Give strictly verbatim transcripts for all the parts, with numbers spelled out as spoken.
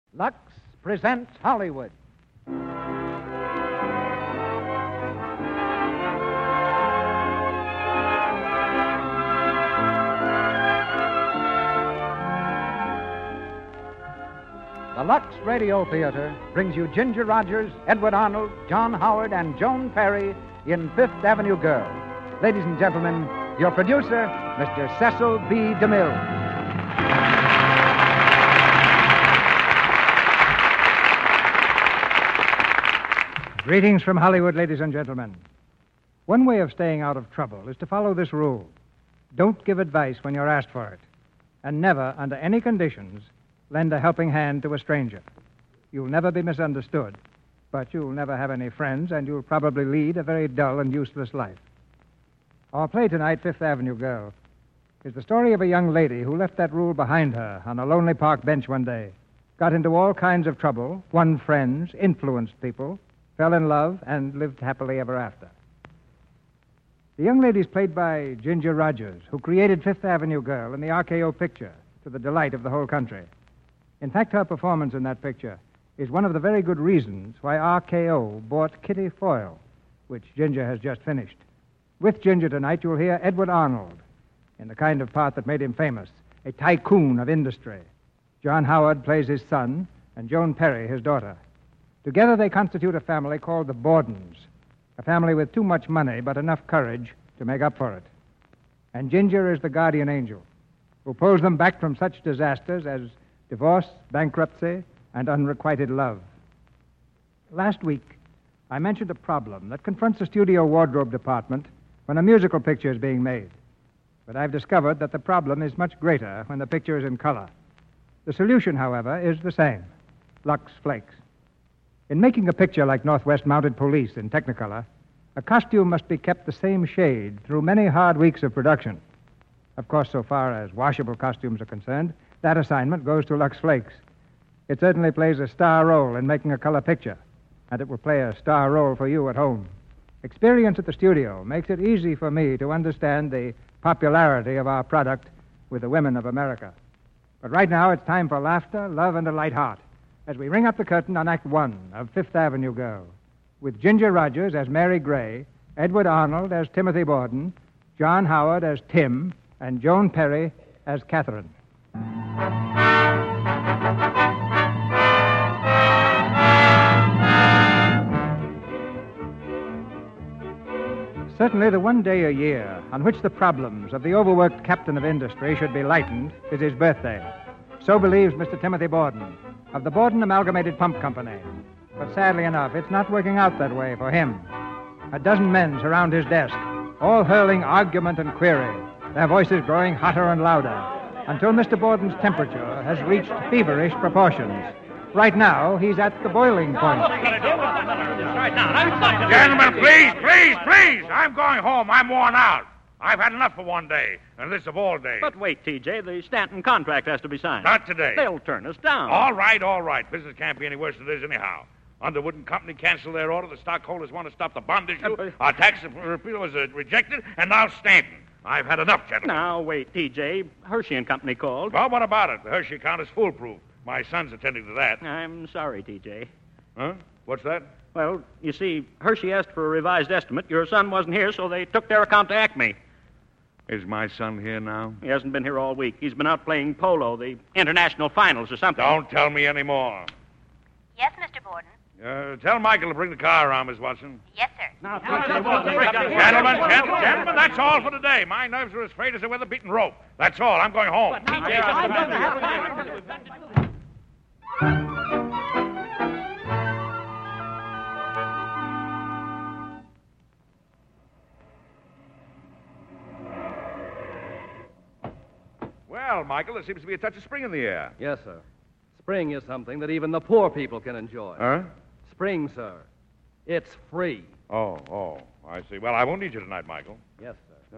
Lux presents Hollywood. The Lux Radio Theater brings you Ginger Rogers, Edward Arnold, John Howard, and Joan Perry in Fifth Avenue Girl. Ladies and gentlemen, your producer, Mister Cecil B. DeMille. Greetings from Hollywood, ladies and gentlemen. One way of staying out of trouble is to follow this rule. Don't give advice when you're asked for it. And never, under any conditions, lend a helping hand to a stranger. You'll never be misunderstood, but you'll never have any friends, and you'll probably lead a very dull and useless life. Our play tonight, Fifth Avenue Girl, is the story of a young lady who left that rule behind her on a lonely park bench one day, got into all kinds of trouble, won friends, influenced people, fell in love, and lived happily ever after. The young lady is played by Ginger Rogers, who created Fifth Avenue Girl in the R K O picture to the delight of the whole country. In fact, her performance in that picture is one of the very good reasons why R K O bought Kitty Foyle, which Ginger has just finished. With Ginger tonight, you'll hear Edward Arnold in the kind of part that made him famous, a tycoon of industry. John Howard plays his son, and Joan Perry his daughter. Together they constitute a family called the Bordens, a family with too much money but enough courage to make up for it. And Ginger is the guardian angel who pulls them back from such disasters as divorce, bankruptcy, and unrequited love. Last week, I mentioned a problem that confronts the studio wardrobe department when a musical picture is being made. But I've discovered that the problem is much greater when the picture is in color. The solution, however, is the same: Lux Flakes. In making a picture like Northwest Mounted Police in Technicolor, a costume must be kept the same shade through many hard weeks of production. Of course, so far as washable costumes are concerned, that assignment goes to Lux Flakes. It certainly plays a star role in making a color picture, and it will play a star role for you at home. Experience at the studio makes it easy for me to understand the popularity of our product with the women of America. But right now, it's time for laughter, love, and a light heart as we ring up the curtain on Act One of Fifth Avenue Girl, with Ginger Rogers as Mary Gray, Edward Arnold as Timothy Borden, John Howard as Tim, and Joan Perry as Catherine. Certainly the one day a year on which the problems of the overworked captain of industry should be lightened is his birthday. So believes Mister Timothy Borden of the Borden Amalgamated Pump Company. But sadly enough, it's not working out that way for him. A dozen men surround his desk, all hurling argument and query, their voices growing hotter and louder, until Mister Borden's temperature has reached feverish proportions. Right now, he's at the boiling point. Gentlemen, please, please, please! I'm going home. I'm worn out. I've had enough for one day, and this of all days. But wait, T J, the Stanton contract has to be signed. Not today. They'll turn us down. All right, all right. Business can't be any worse than it is anyhow. Underwood and Company canceled their order. The stockholders want to stop the bond issue. Uh, but... Our tax repeal was uh, rejected, and now Stanton. I've had enough, gentlemen. Now, wait, T J. Hershey and Company called. Well, what about it? The Hershey account is foolproof. My son's attending to that. I'm sorry, T J. Huh? What's that? Well, you see, Hershey asked for a revised estimate. Your son wasn't here, so they took their account to Acme. Is my son here now? He hasn't been here all week. He's been out playing polo, the international finals or something. Don't tell me any more. Yes, Mister Borden. Uh, tell Michael to bring the car around, Miss Watson. Yes, sir. Now, Gentlemen, gentlemen, gentlemen, that's all for today. My nerves are as frayed as a weather-beaten rope. That's all. I'm going home. Well, Michael, there seems to be a touch of spring in the air. Yes, sir. Spring is something that even the poor people can enjoy. Huh? Spring, sir. It's free. Oh, oh, I see. Well, I won't need you tonight, Michael. Yes, sir.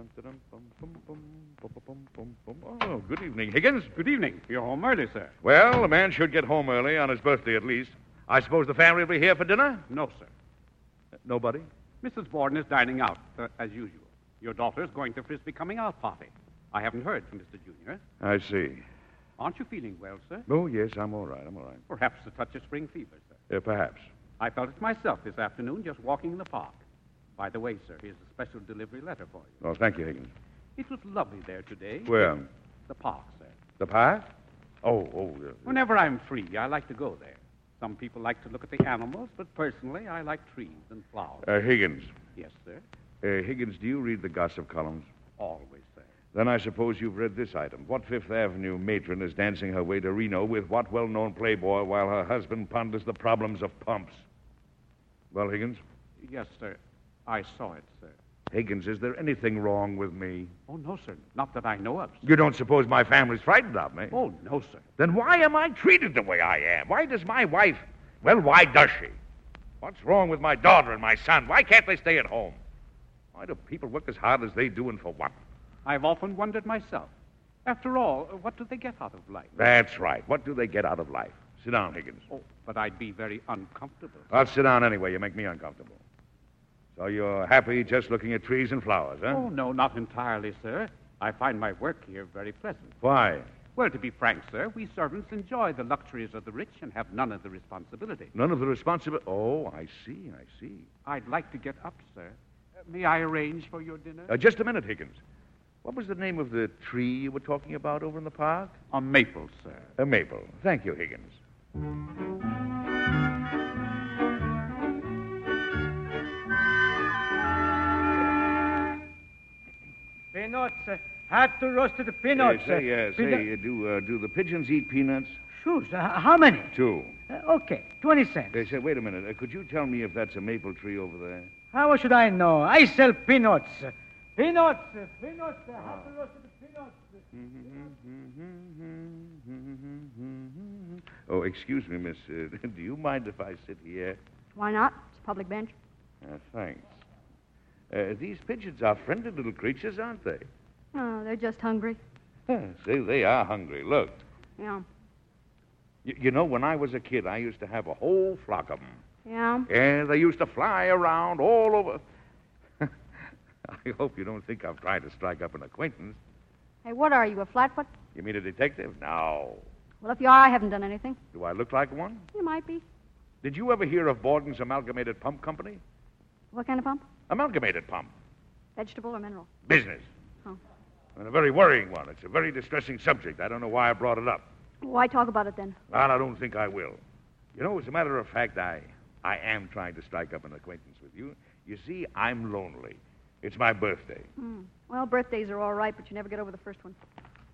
Oh, good evening, Higgins. Good evening. You're home early, sir. Well, a man should get home early, on his birthday at least. I suppose the family will be here for dinner? No, sir. Uh, nobody? Missus Borden is dining out, uh, as usual. Your daughter's going to Frisbee coming out party. I haven't heard from Mister Junior. I see. Aren't you feeling well, sir? Oh, yes, I'm all right. I'm all right. Perhaps a touch of spring fever, sir. Uh, perhaps. I felt it myself this afternoon just walking in the park. By the way, sir, here's a special delivery letter for you. Oh, thank you, Higgins. It was lovely there today. Where? The park, sir. The park? Oh, oh. Uh, Whenever I'm free, I like to go there. Some people like to look at the animals, but personally, I like trees and flowers. uh, Higgins. Yes, sir. Uh, Higgins, do you read the gossip columns? Always, sir. Then I suppose you've read this item. What Fifth Avenue matron is dancing her way to Reno with what well-known playboy while her husband ponders the problems of pumps? Well, Higgins? Yes, sir. I saw it, sir. Higgins, is there anything wrong with me? Oh, no, sir. Not that I know of, sir. You don't suppose my family's frightened of me? Oh, no, sir. Then why am I treated the way I am? Why does my wife... Well, why does she? What's wrong with my daughter and my son? Why can't they stay at home? Why do people work as hard as they do and for what? I've often wondered myself. After all, what do they get out of life? That's right. What do they get out of life? Sit down, Higgins. Oh, but I'd be very uncomfortable. I'll sit down anyway. You make me uncomfortable. So you're happy just looking at trees and flowers, huh? Oh, no, not entirely, sir. I find my work here very pleasant. Why? Well, to be frank, sir, we servants enjoy the luxuries of the rich and have none of the responsibility. None of the responsibility. Oh, I see, I see. I'd like to get up, sir. Uh, may I arrange for your dinner? Uh, just a minute, Higgins. What was the name of the tree you were talking about over in the park? A maple, sir. A maple. Thank you, Higgins. Peanuts. Uh, hot to roasted peanuts. Uh, say, uh, peanut- say, uh, do, uh, do the pigeons eat peanuts? Shoes. Uh, how many? Two. Uh, okay, twenty cents. They say, wait a minute. Uh, could you tell me if that's a maple tree over there? How should I know? I sell peanuts. Uh, Peanuts. Uh, peanuts. Uh, hot to roasted peanuts. Oh, excuse me, miss. Uh, do you mind if I sit here? Why not? It's a public bench. Uh, thanks. Uh, these pigeons are friendly little creatures, aren't they? Oh, they're just hungry. Huh, say, they are hungry. Look. Yeah. Y- you know, when I was a kid, I used to have a whole flock of them. Yeah? And they used to fly around all over. I hope you don't think I'm trying to strike up an acquaintance. Hey, what are you, a flatfoot? You mean a detective? No. Well, if you are, I haven't done anything. Do I look like one? You might be. Did you ever hear of Borden's Amalgamated Pump Company? What kind of pump? Amalgamated Pump. Vegetable or mineral? Business. Oh. And a very worrying one. It's a very distressing subject. I don't know why I brought it up. Why talk about it then? Well, I don't think I will. You know, as a matter of fact, I, I am trying to strike up an acquaintance with you. You see, I'm lonely. It's my birthday. Hmm. Well, birthdays are all right, but you never get over the first one.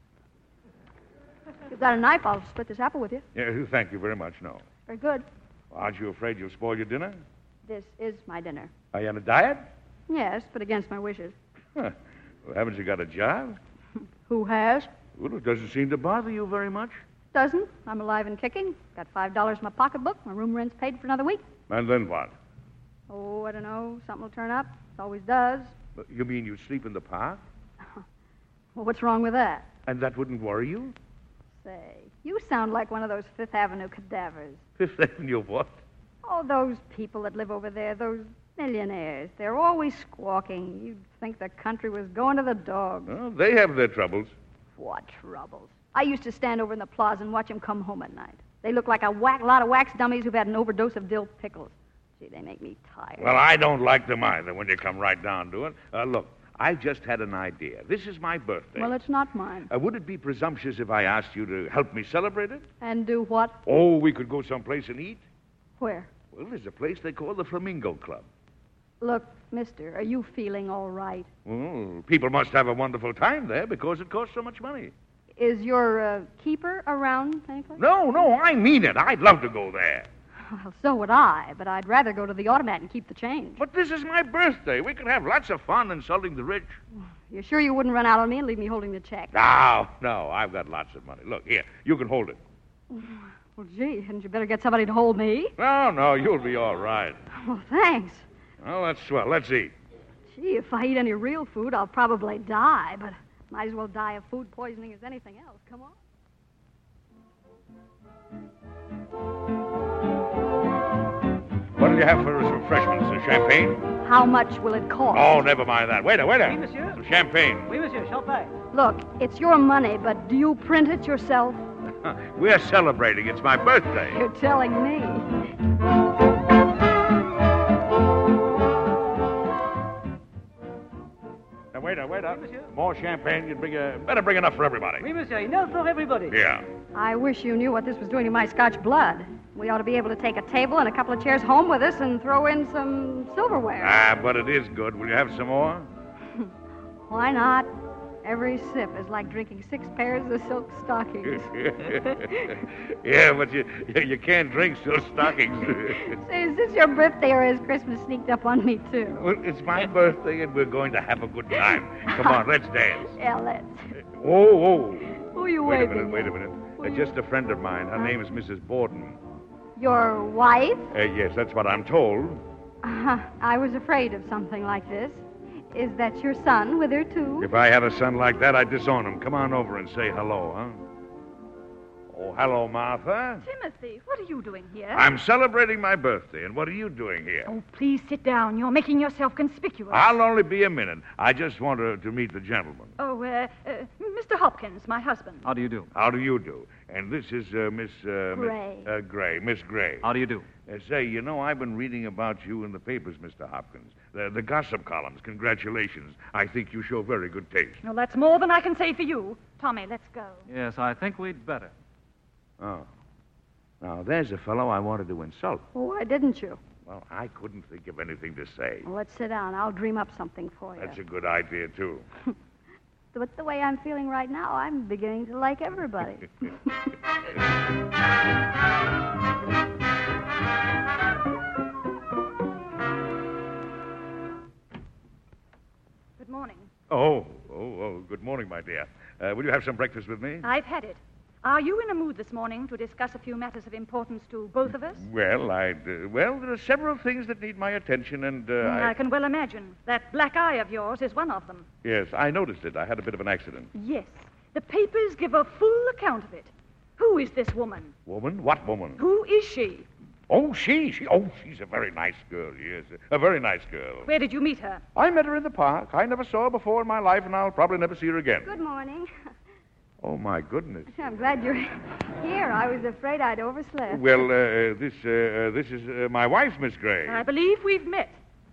If you've got a knife, I'll split this apple with you. Yeah, thank you very much. No. Very good. Well, aren't you afraid you'll spoil your dinner? This is my dinner. Are you on a diet? Yes, but against my wishes. Huh. Well, haven't you got a job? Who has? Well, it doesn't seem to bother you very much. Doesn't. I'm alive and kicking. Got five dollars in my pocketbook. My room rent's paid for another week. And then what? Oh, I don't know. Something will turn up. It always does. You mean you sleep in the park? Well, what's wrong with that? And that wouldn't worry you? Say, you sound like one of those Fifth Avenue cadavers. Fifth Avenue what? Oh, those people that live over there, those millionaires. They're always squawking. You'd think the country was going to the dogs. Well, they have their troubles. What troubles? I used to stand over in the plaza and watch them come home at night. They look like a whack, lot of wax dummies who've had an overdose of dill pickles. Gee, they make me tired. Well, I don't like them either when you come right down to it. Uh, look, I just had an idea. This is my birthday. Well, it's not mine. Uh, would it be presumptuous if I asked you to help me celebrate it? And do what? Oh, we could go someplace and eat. Where? Well, there's a place they call the Flamingo Club. Look, mister, are you feeling all right? Well, people must have a wonderful time there because it costs so much money. Is your uh, keeper around anyplace? No, no, I mean it. I'd love to go there. Well, so would I, but I'd rather go to the automat and keep the change. But this is my birthday. We could have lots of fun insulting the rich. You sure you wouldn't run out on me and leave me holding the check? No, no, I've got lots of money. Look, here, you can hold it. Well, gee, hadn't you better get somebody to hold me? No, no, you'll be all right. Well, thanks. Well, that's swell. Let's eat. Gee, if I eat any real food, I'll probably die, but might as well die of food poisoning as anything else. Come on. What'll you have for some refreshments? Some champagne? How much will it cost? Oh, never mind that. Waiter, waiter. Oui, monsieur. Some champagne. Oui, monsieur. Champagne. Look, it's your money, but do you print it yourself? We're celebrating. It's my birthday. You're telling me. Now, wait up, wait up. More champagne. You'd bring a, better bring enough for everybody. Oui, monsieur. Enough for everybody. Yeah. I wish you knew what this was doing to my Scotch blood. We ought to be able to take a table and a couple of chairs home with us and throw in some silverware. Ah, but it is good. Will you have some more? Why not? Every sip is like drinking six pairs of silk stockings. Yeah, but you you can't drink silk stockings. Say, is this your birthday or has Christmas sneaked up on me, too? Well, it's my birthday, and we're going to have a good time. Come on, let's dance. Yeah, let's. Whoa, whoa. Who are you Wait a waving minute, wait a at? minute. Who Uh, you- just a friend of mine. Her name is Missus Borden. Your wife? Uh, yes, that's what I'm told. Uh, I was afraid of something like this. Is that your son with her, too? If I had a son like that, I'd disown him. Come on over and say hello, huh? Oh, hello, Martha. Timothy, what are you doing here? I'm celebrating my birthday, and what are you doing here? Oh, please sit down. You're making yourself conspicuous. I'll only be a minute. I just want to, to meet the gentleman. Oh, uh, uh, Mister Hopkins, my husband. How do you do? How do you do? And this is uh, Miss... Uh, Gray. Miss, uh, Gray. Miss Gray. How do you do? Uh, say, you know, I've been reading about you in the papers, Mister Hopkins. The, the gossip columns. Congratulations. I think you show very good taste. Well, that's more than I can say for you. Tommy, let's go. Yes, I think we'd better. Oh. Now, there's a fellow I wanted to insult. Why didn't you? Well, I couldn't think of anything to say. Well, let's sit down. I'll dream up something for you. That's a good idea, too. But the way I'm feeling right now, I'm beginning to like everybody. Good morning. Oh, oh, oh, good morning, my dear. Uh, will you have some breakfast with me? I've had it. Are you in a mood this morning to discuss a few matters of importance to both of us? Well, I'd... Uh, well, there are several things that need my attention, and... Uh, Mm, I... I can well imagine. That black eye of yours is one of them. Yes, I noticed it. I had a bit of an accident. Yes. The papers give a full account of it. Who is this woman? Woman? What woman? Who is she? Oh, she. She. Oh, she's a very nice girl, yes. A very nice girl. Where did you meet her? I met her in the park. I never saw her before in my life, and I'll probably never see her again. Good morning. Oh, my goodness. I'm glad you're here. I was afraid I'd overslept. Well, uh, this uh, this is uh, my wife, Miss Gray. I believe we've met.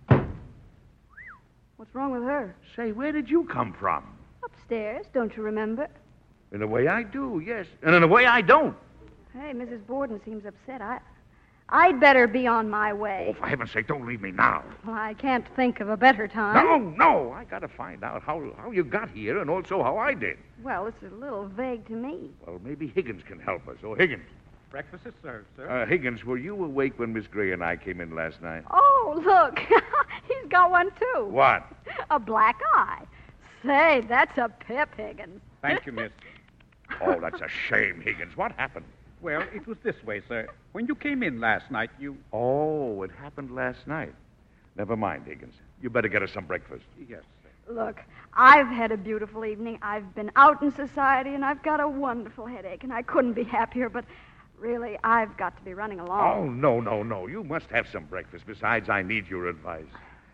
What's wrong with her? Say, where did you come from? Upstairs, don't you remember? In a way I do, yes. And in a way I don't. Hey, Missus Borden seems upset. I, I'd better be on my way. Oh, for heaven's sake, don't leave me now. Well, I can't think of a better time. No, no. I got to find out how, how you got here and also how I did. Well, it's a little vague to me. Well, maybe Higgins can help us. Oh, Higgins. Breakfast is served, sir. Uh, Higgins, were you awake when Miss Gray and I came in last night? Oh, look. He's got one, too. What? A black eye. Say, that's a pip, Higgins. Thank you, miss. Oh, that's a shame, Higgins. What happened? Well, it was this way, sir. When you came in last night, you... Oh, it happened last night. Never mind, Higgins. You better get us some breakfast. Yes, sir. Look, I've had a beautiful evening. I've been out in society, and I've got a wonderful headache, and I couldn't be happier, but really, I've got to be running Oh, along. no, no, no. You must have some breakfast. Besides, I need your advice.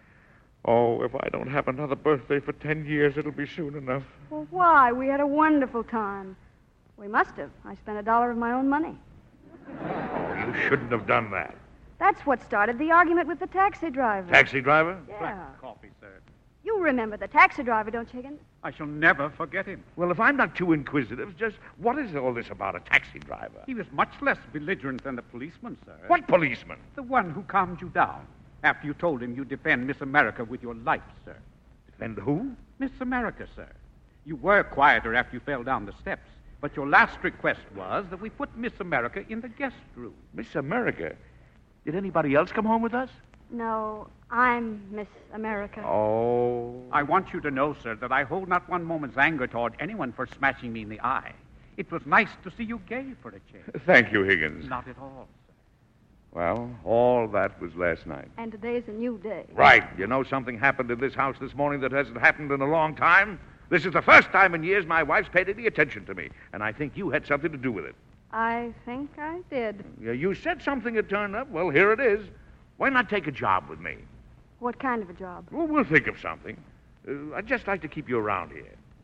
Oh, if I don't have another birthday for ten years, it'll be soon enough. Well, why? We had a wonderful time. We must have. I spent a dollar of my own money. Oh, you shouldn't have done that. That's what started the argument with the taxi driver. Taxi driver? Yeah. Black coffee, sir. You remember the taxi driver, don't you, Higgins? I shall never forget him. Well, if I'm not too inquisitive, just what is all this about a taxi driver? He was much less belligerent than the policeman, sir. What policeman? The one who calmed you down after you told him you'd defend Miss America with your life, sir. Defend who? Miss America, sir. You were quieter after you fell down the steps, but your last request was that we put Miss America in the guest room. Miss America? Did anybody else come home with us? No, I'm Miss America. Oh. I want you to know, sir, that I hold not one moment's anger toward anyone for smashing me in the eye. It was nice to see you gay for a change. Thank you, Higgins. Not at all, sir. Well, all that was last night. And today's a new day. Right. You know, something happened in this house this morning that hasn't happened in a long time. This is the first time in years my wife's paid any attention to me, and I think you had something to do with it. I think I did. Yeah, you said something had turned up. Well, here it is. Why not take a job with me? What kind of a job? Well, we'll think of something. Uh, I'd just like to keep you around here.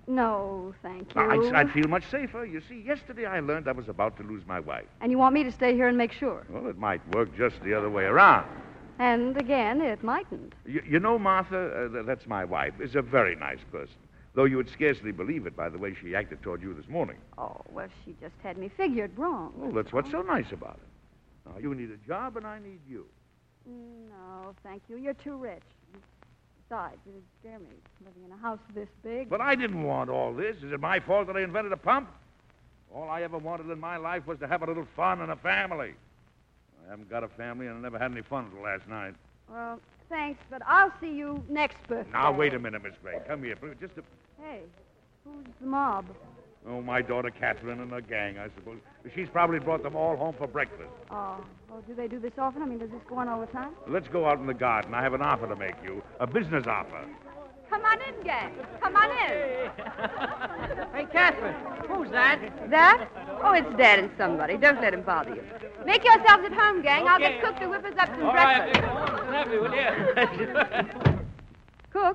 No, thank you. I'd, I'd feel much safer. You see, yesterday I learned I was about to lose my wife. And you want me to stay here and make sure? Well, it might work just the other way around. And again, it mightn't. You, you know, Martha, uh, th- that's my wife, is a very nice person. Though you would scarcely believe it by the way she acted toward you this morning. Oh, well, she just had me figured wrong. Well, that's what's so nice about it. Now, you need a job and I need you. No, thank you. You're too rich. Besides, it'd scare me living in a house this big. But I didn't want all this. Is it my fault that I invented a pump? All I ever wanted in my life was to have a little fun and a family. I haven't got a family and I never had any fun until last night. Well, thanks, but I'll see you next birthday. Now, wait a minute, Miss Gray. Come here. Just a... Hey, who's the mob? Oh, my daughter Catherine and her gang, I suppose. She's probably brought them all home for breakfast. Oh, well, do they do this often? I mean, does this go on all the time? Let's go out in the garden. I have an offer to make you. A business offer. Come on in, gang. Come on in. Hey, Catherine, who's that? That? Oh, it's Dad and somebody. Don't let him bother you. Make yourselves at home, gang. I'll get Cook to whip us up some All breakfast. right, will you? Cook?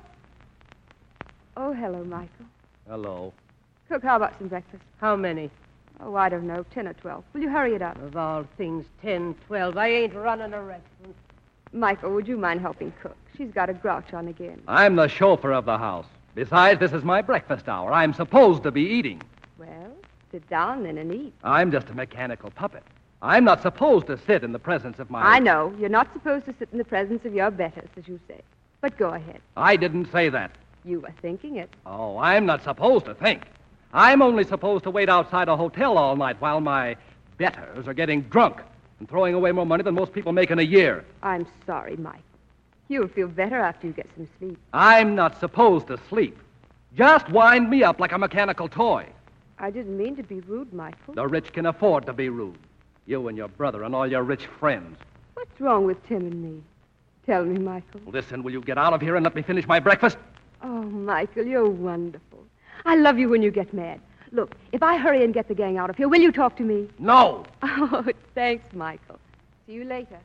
Oh, hello, Michael. Hello. Cook, how about some breakfast? How many? Oh, I don't know, ten or twelve. Will you hurry it up? Of all things, ten, twelve. I ain't running a restaurant. Michael, would you mind helping Cook? She's got a grouch on again. I'm the chauffeur of the house. Besides, this is my breakfast hour. I'm supposed to be eating. Well, sit down then and eat. I'm just a mechanical puppet. I'm not supposed to sit in the presence of my... I know. You're not supposed to sit in the presence of your betters, as you say. But go ahead. I didn't say that. You were thinking it. Oh, I'm not supposed to think. I'm only supposed to wait outside a hotel all night while my betters are getting drunk and throwing away more money than most people make in a year. I'm sorry, Michael. You'll feel better after you get some sleep. I'm not supposed to sleep. Just wind me up like a mechanical toy. I didn't mean to be rude, Michael. The rich can afford to be rude. You and your brother and all your rich friends. What's wrong with Tim and me? Tell me, Michael. Listen, will you get out of here and let me finish my breakfast? Oh, Michael, you're wonderful. I love you when you get mad. Look, if I hurry and get the gang out of here, will you talk to me? No. Oh, thanks, Michael. See you later.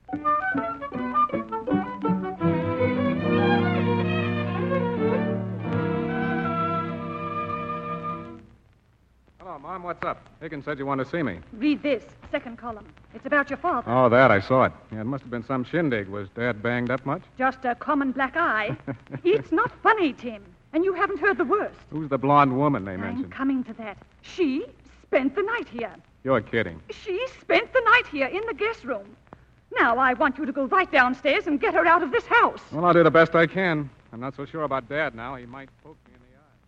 Hello, Mom. What's up? Higgins said you wanted to see me. Read this, second column. It's about your father. Oh, that. I saw it. Yeah, it must have been some shindig. Was Dad banged up much? Just a common black eye. It's not funny, Tim. And you haven't heard the worst. Who's the blonde woman they I'm mentioned? coming to that. She spent the night here. You're kidding. She spent the night here in the guest room. Now I want you to go right downstairs and get her out of this house. Well, I'll do the best I can. I'm not so sure about Dad now. He might poke me in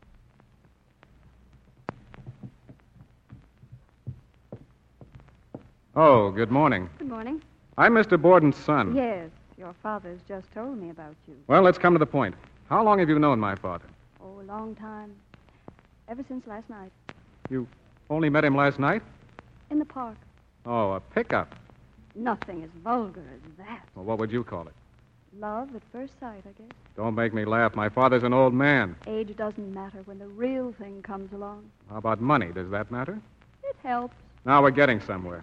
the eye. Oh, good morning. Good morning. I'm Mister Borden's son. Yes, your father's just told me about you. Well, let's come to the point. How long have you known my father? Oh, a long time. Ever since last night. You only met him last night? In the park. Oh, a pickup. Nothing as vulgar as that. Well, what would you call it? Love at first sight, I guess. Don't make me laugh. My father's an old man. Age doesn't matter when the real thing comes along. How about money? Does that matter? It helps. Now we're getting somewhere.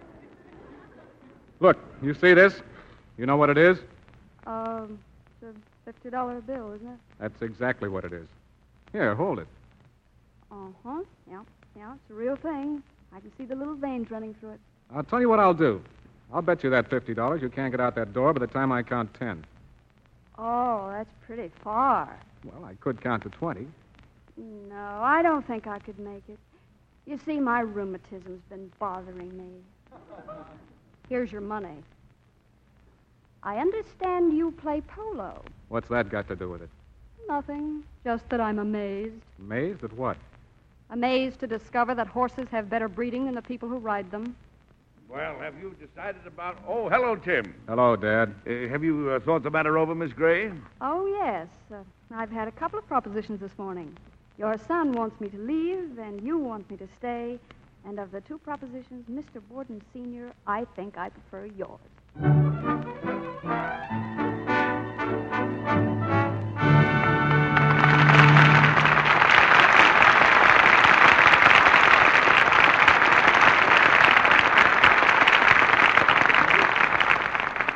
Look, you see this? You know what it is? Um, it's a fifty dollar bill, isn't it? That's exactly what it is. Here, hold it. Uh-huh. Yeah, yeah, it's a real thing. I can see the little veins running through it. I'll tell you what I'll do. I'll bet you that fifty dollars you can't get out that door by the time I count ten. Oh, that's pretty far. Well, I could count to twenty. No, I don't think I could make it. You see, my rheumatism's been bothering me. Here's your money. I understand you play polo. What's that got to do with it? Nothing, just that I'm amazed. Amazed at what? Amazed to discover that horses have better breeding than the people who ride them. Well, have you decided about... Oh, hello, Tim. Hello, Dad. Uh, have you uh, thought the matter over, Miss Gray? Oh, yes. Uh, I've had a couple of propositions this morning. Your son wants me to leave, and you want me to stay. And of the two propositions, Mister Borden Senior, I think I prefer yours.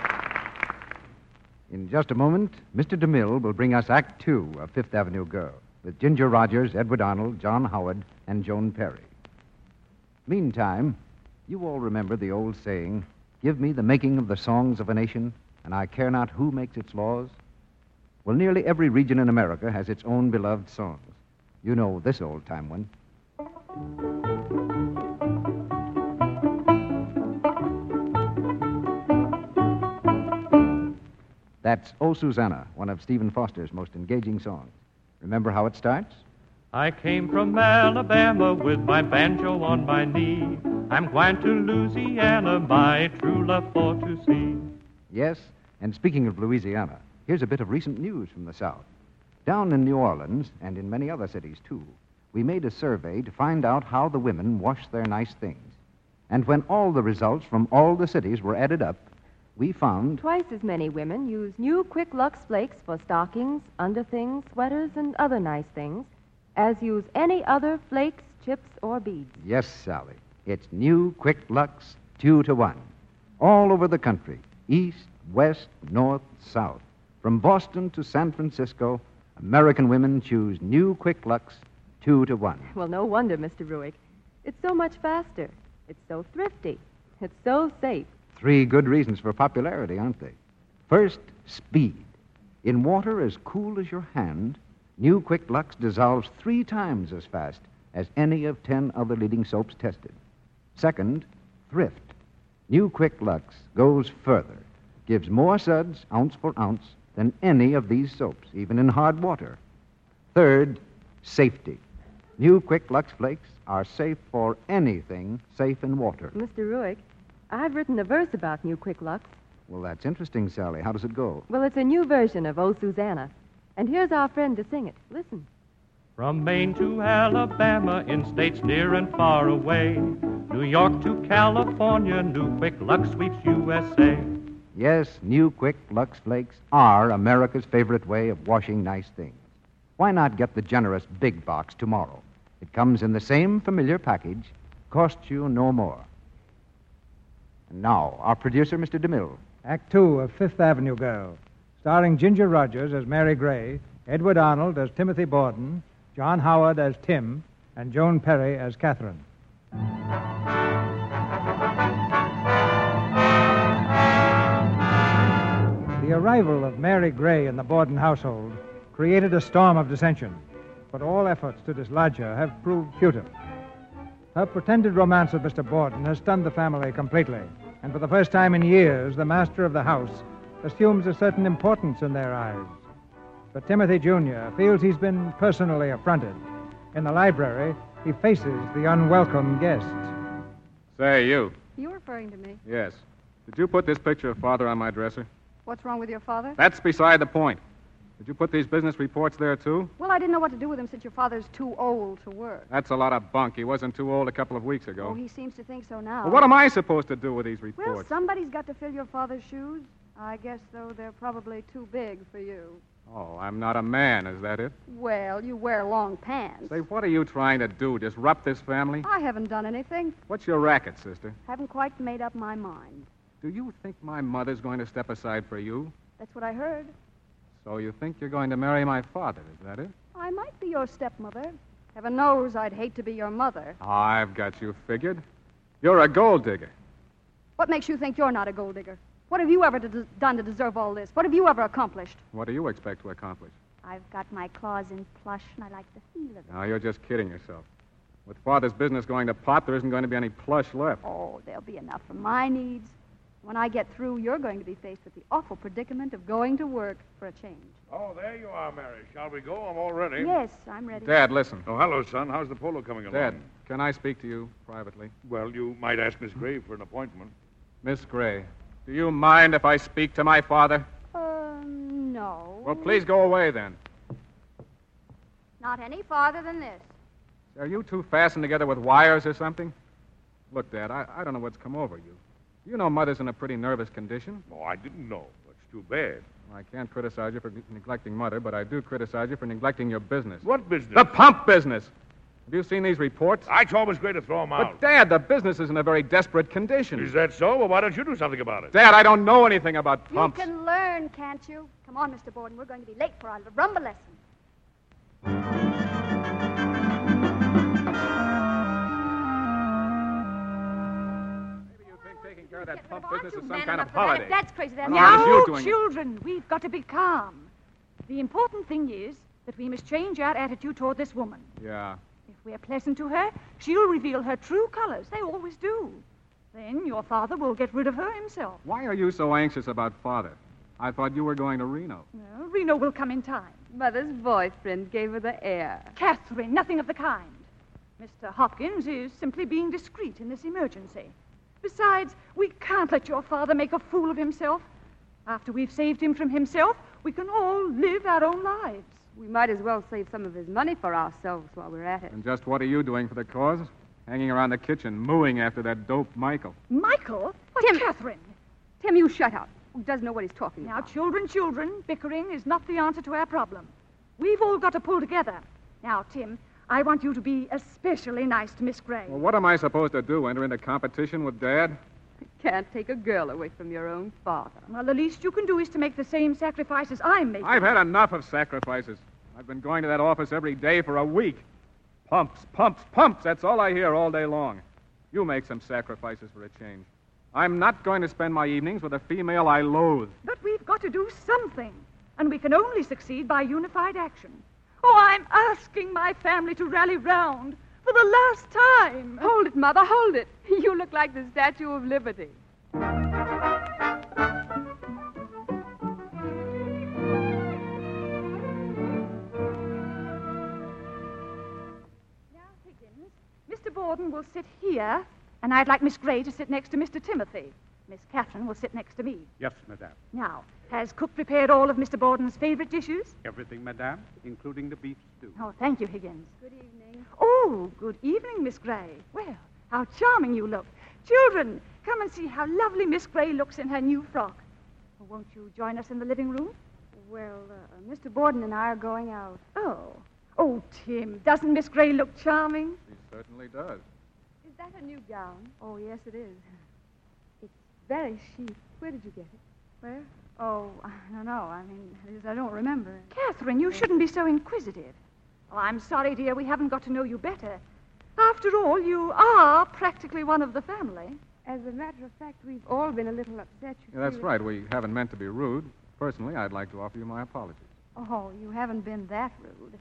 In just a moment, Mister DeMille will bring us Act Two of Fifth Avenue Girl. with Ginger Rogers, Edward Arnold, John Howard, and Joan Perry. Meantime, you all remember the old saying, "Give me the making of the songs of a nation, and I care not who makes its laws." Well, nearly every region in America has its own beloved songs. You know this old-time one. That's "Oh, Susanna," one of Stephen Foster's most engaging songs. Remember how it starts? I came from Alabama with my banjo on my knee. I'm going to Louisiana, my true love for to see. Yes, and speaking of Louisiana, here's a bit of recent news from the South. Down in New Orleans, and in many other cities, too, we made a survey to find out how the women wash their nice things. And when all the results from all the cities were added up, we found twice as many women use new Quick Lux Flakes for stockings, underthings, sweaters, and other nice things as use any other flakes, chips, or beads. Yes, Sally. It's new Quick Lux, two to one. All over the country, east, west, north, south. From Boston to San Francisco, American women choose new Quick Lux, two to one. Well, no wonder, Mister Ruick. It's so much faster. It's so thrifty. It's so safe. Three good reasons for popularity, aren't they? First, speed. In water as cool as your hand, new Quick Lux dissolves three times as fast as any of ten other leading soaps tested. Second, thrift. New Quick Lux goes further, gives more suds, ounce for ounce, than any of these soaps, even in hard water. Third, safety. New Quick Lux Flakes are safe for anything safe in water. Mister Ruick, I've written a verse about new Quick Lux. Well, that's interesting, Sally. How does it go? Well, it's a new version of Oh, Susanna. And here's our friend to sing it. Listen. From Maine to Alabama, in states near and far away, New York to California, new Quick Lux sweeps U S A. Yes, new Quick Lux Flakes are America's favorite way of washing nice things. Why not get the generous big box tomorrow? It comes in the same familiar package, costs you no more. And now, our producer, Mister DeMille. Act two of Fifth Avenue Girl, starring Ginger Rogers as Mary Gray, Edward Arnold as Timothy Borden, John Howard as Tim, and Joan Perry as Catherine. The arrival of Mary Gray in the Borden household created a storm of dissension, but all efforts to dislodge her have proved futile. Her pretended romance with Mister Borden has stunned the family completely, and for the first time in years, the master of the house assumes a certain importance in their eyes. But Timothy Junior feels he's been personally affronted. In the library, he faces the unwelcome guest. Say, you. You referring to me? Yes. Did you put this picture of Father on my dresser? What's wrong with your father? That's beside the point. Did you put these business reports there, too? Well, I didn't know what to do with him since your father's too old to work. That's a lot of bunk. He wasn't too old a couple of weeks ago. Oh, he seems to think so now. Well, what am I supposed to do with these reports? Well, somebody's got to fill your father's shoes. I guess, though, they're probably too big for you. Oh, I'm not a man, is that it? Well, you wear long pants. Say, what are you trying to do? Disrupt this family? I haven't done anything. What's your racket, sister? Haven't quite made up my mind. Do you think my mother's going to step aside for you? That's what I heard. So you think you're going to marry my father, is that it? I might be your stepmother. Heaven knows I'd hate to be your mother. I've got you figured. You're a gold digger. What makes you think you're not a gold digger? What have you ever d- done to deserve all this? What have you ever accomplished? What do you expect to accomplish? I've got my claws in plush, and I like the feel of it. Now, you're just kidding yourself. With Father's business going to pot, there isn't going to be any plush left. Oh, there'll be enough for my needs. When I get through, you're going to be faced with the awful predicament of going to work for a change. Oh, there you are, Mary. Shall we go? I'm all ready. Yes, I'm ready. Dad, listen. Oh, hello, son. How's the polo coming along? Dad, can I speak to you privately? Well, you might ask Miss Gray for an appointment. Miss Gray, do you mind if I speak to my father? Uh, no. Well, please go away then. Not any farther than this. Are you two fastened together with wires or something? Look, Dad, I, I don't know what's come over you. You know Mother's in a pretty nervous condition. Oh, I didn't know. That's too bad. I can't criticize you for ne- neglecting Mother, but I do criticize you for neglecting your business. What business? The pump business. Have you seen these reports? I told Miss Gray to throw them out. But, Dad, the business is in a very desperate condition. Is that so? Well, why don't you do something about it? Dad, I don't know anything about pumps. You can learn, can't you? Come on, Mister Borden. We're going to be late for our rumba lesson. sure that pump Aren't business you is man some kind of enough for that? holiday. If that's crazy, I then don't know how now, you're doing it. children, we've got to be calm. The important thing is that we must change our attitude toward this woman. Yeah. If we're pleasant to her, she'll reveal her true colors. They always do. Then your father will get rid of her himself. Why are you so anxious about Father? I thought you were going to Reno. No, Reno will come in time. Mother's boyfriend gave her the air. Catherine, nothing of the kind. Mister Hopkins is simply being discreet in this emergency. Besides, we can't let your father make a fool of himself. After we've saved him from himself, we can all live our own lives. We might as well save some of his money for ourselves while we're at it. And just what are you doing for the cause? Hanging around the kitchen, mooing after that dope Michael. Michael? What, Tim. Catherine? Tim, you shut up. Who doesn't know what he's talking Now, about? children, children, bickering is not the answer to our problem. We've all got to pull together. Now, Tim, I want you to be especially nice to Miss Gray. Well, what am I supposed to do? Enter into competition with Dad? Can't take a girl away from your own father. Well, the least you can do is to make the same sacrifices I'm making. I've had enough of sacrifices. I've been going to that office every day for a week. Pumps, pumps, pumps. That's all I hear all day long. You make some sacrifices for a change. I'm not going to spend my evenings with a female I loathe. But we've got to do something. And we can only succeed by unified action. Oh, I'm asking my family to rally round for the last time. Hold it, Mother, hold it. You look like the Statue of Liberty. Mister Borden will sit here, and I'd like Miss Gray to sit next to Mister Timothy. Miss Catherine will sit next to me. Yes, madame. Now, has cook prepared all of Mister Borden's favorite dishes? Everything, madame, including the beef stew. Oh, thank you, Higgins. Good evening. Oh, good evening, Miss Gray. Well, how charming you look. Children, come and see how lovely Miss Gray looks in her new frock. Oh, won't you join us in the living room? Well, uh, Mister Borden and I are going out. Oh. Oh, Tim, doesn't Miss Gray look charming? She certainly does. Is that a new gown? Oh, yes, it is. It's very chic. Where did you get it? Where? Oh, I don't know. I mean, it is, I don't remember. Catherine, you shouldn't be so inquisitive. Oh, I'm sorry, dear, we haven't got to know you better. After all, you are practically one of the family. As a matter of fact, we've all been a little upset. You Yeah, that's feel- right. We haven't meant to be rude. Personally, I'd like to offer you my apologies. Oh, you haven't been that rude.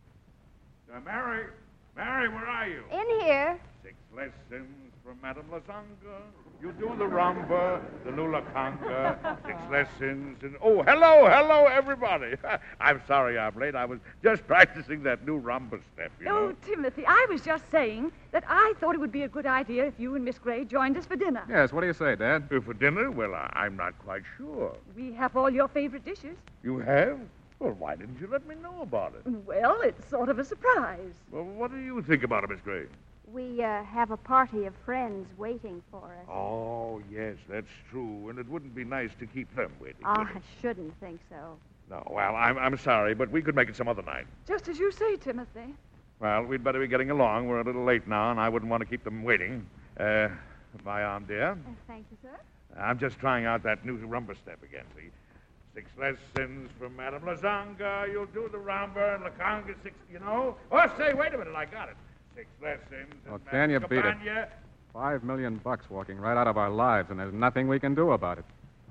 Uh, Mary, Mary, where are you? In here. Six lessons from Madame Lazanga. You do the rumba, the lula conga, six lessons, and oh, hello, hello, everybody. I'm sorry I'm late. I was just practicing that new rumba step, you Oh, know. Timothy, I was just saying that I thought it would be a good idea if you and Miss Gray joined us for dinner. Yes, what do you say, Dad? Uh, For dinner? Well, I, I'm not quite sure. We have all your favorite dishes. You have? Well, why didn't you let me know about it? Well, it's sort of a surprise. Well, what do you think about it, Miss Gray? We uh, have a party of friends waiting for us. Oh, yes, that's true. And it wouldn't be nice to keep them waiting. Oh, would it? I shouldn't think so. No, well, I'm, I'm sorry, but we could make it some other night. Just as you say, Timothy. Well, we'd better be getting along. We're a little late now, and I wouldn't want to keep them waiting. Uh, my arm, dear. Uh, thank you, sir. I'm just trying out that new rumba step again, see? Six lessons from Madame Lazanga. You'll do the rumba and the conga six, you know? Oh, say, wait a minute, I got it. Six lessons. Well, and can you Madame beat it? Cabana. Five million bucks walking right out of our lives, and there's nothing we can do about it.